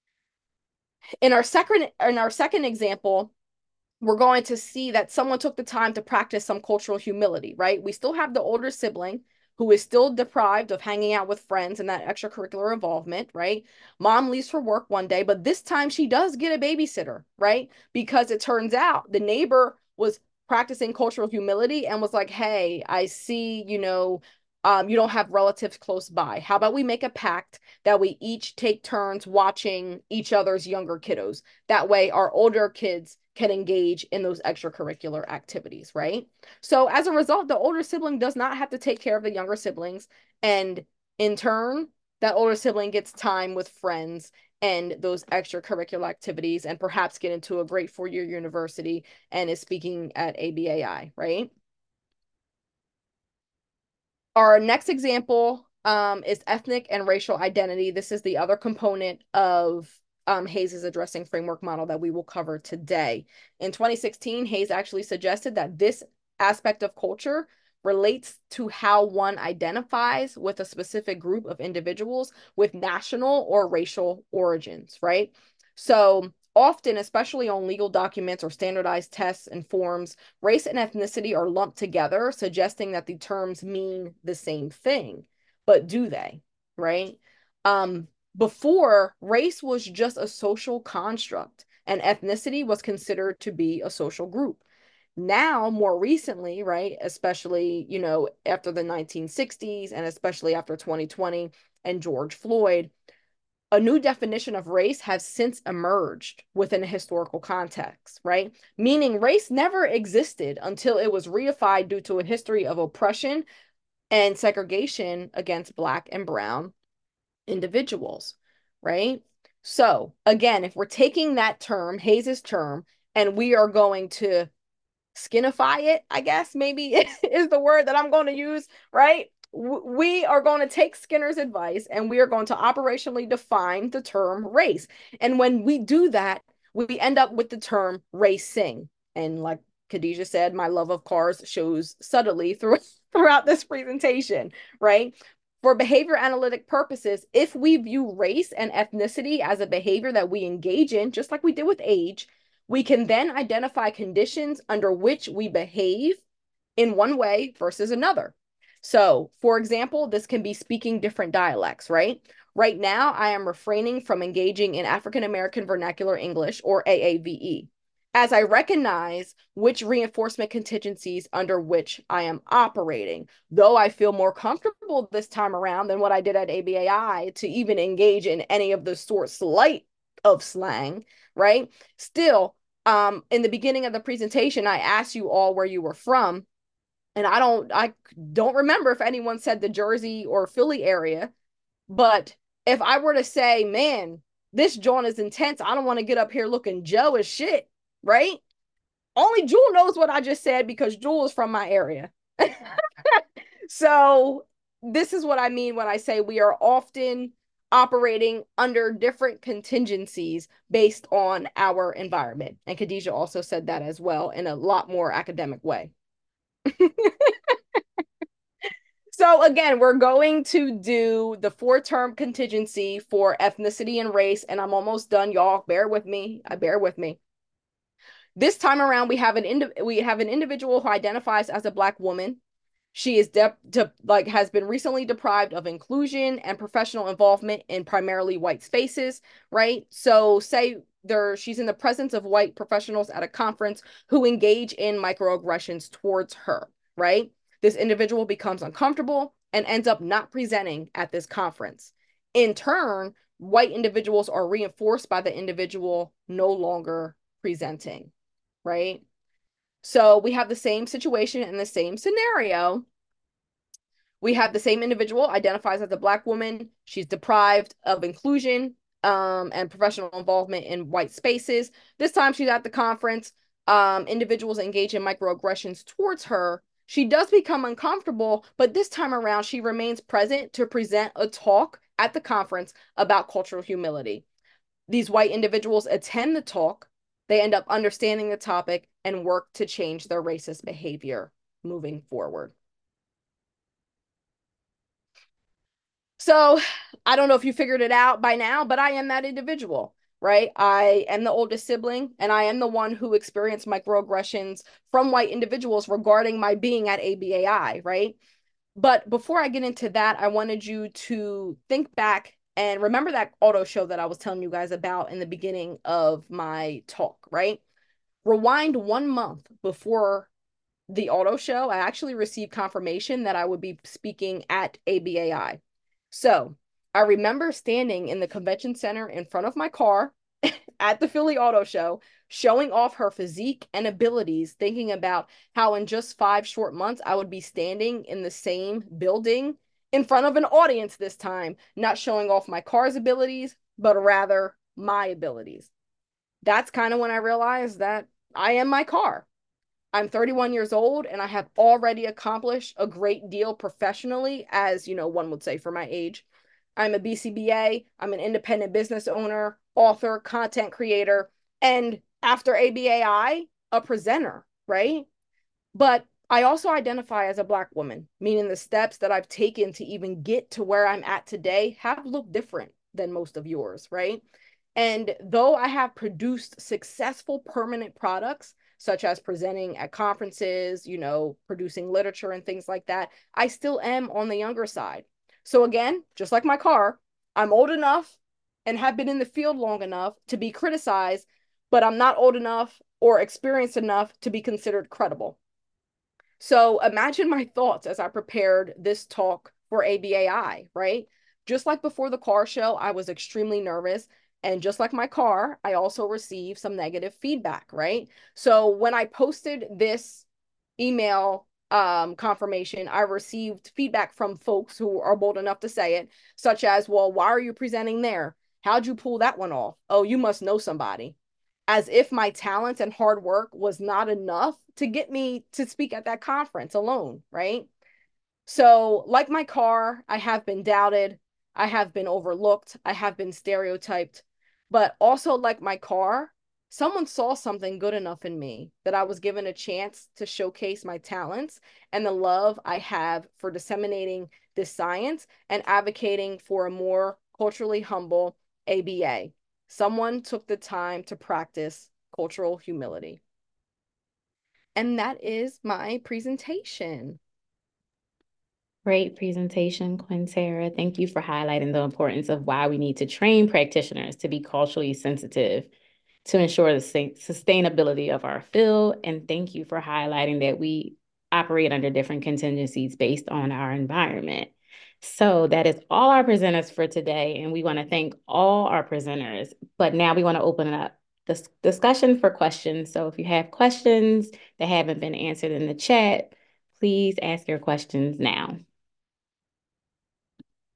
In our second, in our second example, we're going to see that someone took the time to practice some cultural humility, right? We still have the older sibling who is still deprived of hanging out with friends and that extracurricular involvement, right? Mom leaves for work one day, but this time she does get a babysitter, right? Because it turns out the neighbor was practicing cultural humility and was like, hey, I see, you know, um, you don't have relatives close by. How about we make a pact that we each take turns watching each other's younger kiddos? That way our older kids can engage in those extracurricular activities, right? So as a result, the older sibling does not have to take care of the younger siblings. And in turn, that older sibling gets time with friends and those extracurricular activities, and perhaps get into a great four-year university and is speaking at A B A I, right? Our next example um, is ethnic and racial identity. This is the other component of um, Hayes's addressing framework model that we will cover today. In twenty sixteen, Hayes actually suggested that this aspect of culture relates to how one identifies with a specific group of individuals with national or racial origins, right? So often, especially on legal documents or standardized tests and forms, race and ethnicity are lumped together, suggesting that the terms mean the same thing. But do they, right? Um, before, race was just a social construct, and ethnicity was considered to be a social group. Now, more recently, right, especially, you know, after the nineteen sixties and especially after twenty twenty and George Floyd, a new definition of race has since emerged within a historical context, right? Meaning race never existed until it was reified due to a history of oppression and segregation against Black and Brown individuals, right? So again, if we're taking that term, Hayes's term, and we are going to skinify it, I guess maybe is the word that I'm going to use, right? We are going to take Skinner's advice and we are going to operationally define the term race. And when we do that, we end up with the term racing. And like Khadijah said, my love of cars shows subtly through, throughout this presentation, right? For behavior analytic purposes, if we view race and ethnicity as a behavior that we engage in, just like we did with age, we can then identify conditions under which we behave in one way versus another. So, for example, this can be speaking different dialects, right? Right now, I am refraining from engaging in African American Vernacular English, or A A V E, as I recognize which reinforcement contingencies under which I am operating. Though I feel more comfortable this time around than what I did at A B A I to even engage in any of the sort slight of slang, right? Still, um, in the beginning of the presentation, I asked you all where you were from. And I don't, I don't remember if anyone said the Jersey or Philly area, but if I were to say, man, this joint is intense, I don't want to get up here looking Joe as shit, right? Only Jewel knows what I just said because Jewel is from my area. So this is what I mean when I say we are often operating under different contingencies based on our environment. And Khadijah also said that as well in a lot more academic way. So again, we're going to do the four-term contingency for ethnicity and race, and I'm almost done, y'all. Bear with me. I bear with me. This time around, we have an indi- we have an individual who identifies as a Black woman. She is de- de- like has been recently deprived of inclusion and professional involvement in primarily white spaces, right? So say there she's in the presence of white professionals at a conference who engage in microaggressions towards her, right? This individual becomes uncomfortable and ends up not presenting at this conference. In turn, white individuals are reinforced by the individual no longer presenting, right? So we have the same situation in the same scenario. We have the same individual identifies as a Black woman. She's deprived of inclusion um, and professional involvement in white spaces. This time she's at the conference. Um, individuals engage in microaggressions towards her. She does become uncomfortable, but this time around, she remains present to present a talk at the conference about cultural humility. These white individuals attend the talk. They end up understanding the topic and work to change their racist behavior moving forward. So I don't know if you figured it out by now, but I am that individual, right? I am the oldest sibling, and I am the one who experienced microaggressions from white individuals regarding my being at A B A I, right? But before I get into that, I wanted you to think back and remember that auto show that I was telling you guys about in the beginning of my talk, right? Rewind one month before the auto show, I actually received confirmation that I would be speaking at A B A I. So I remember standing in the convention center in front of my car at the Philly Auto Show, showing off her physique and abilities, thinking about how in just five short months, I would be standing in the same building in front of an audience this time, not showing off my car's abilities, but rather my abilities. That's kind of when I realized that I am my car. I'm thirty-one years old and I have already accomplished a great deal professionally, as you know, one would say for my age. I'm a B C B A, I'm an independent business owner, author, content creator, and after A B A I, a presenter, right? But I also identify as a Black woman, meaning the steps that I've taken to even get to where I'm at today have looked different than most of yours, right? And though I have produced successful permanent products, such as presenting at conferences, you know, producing literature and things like that, I still am on the younger side. So again, just like my car, I'm old enough and have been in the field long enough to be criticized, but I'm not old enough or experienced enough to be considered credible. So imagine my thoughts as I prepared this talk for A B A I, right? Just like before the car show, I was extremely nervous. And just like my car, I also received some negative feedback, right? So when I posted this email um, confirmation, I received feedback from folks who are bold enough to say it, such as, well, why are you presenting there? How'd you pull that one off? Oh, you must know somebody. As if my talent and hard work was not enough to get me to speak at that conference alone, right? So like my car, I have been doubted, I have been overlooked, I have been stereotyped, but also like my car, someone saw something good enough in me that I was given a chance to showcase my talents and the love I have for disseminating this science and advocating for a more culturally humble A B A. Someone took the time to practice cultural humility. And that is my presentation. Great presentation, Quintera. Thank you for highlighting the importance of why we need to train practitioners to be culturally sensitive to ensure the sustainability of our field. And thank you for highlighting that we operate under different contingencies based on our environment. So that is all our presenters for today. And we want to thank all our presenters. But now we want to open up this discussion for questions. So if you have questions that haven't been answered in the chat, please ask your questions now.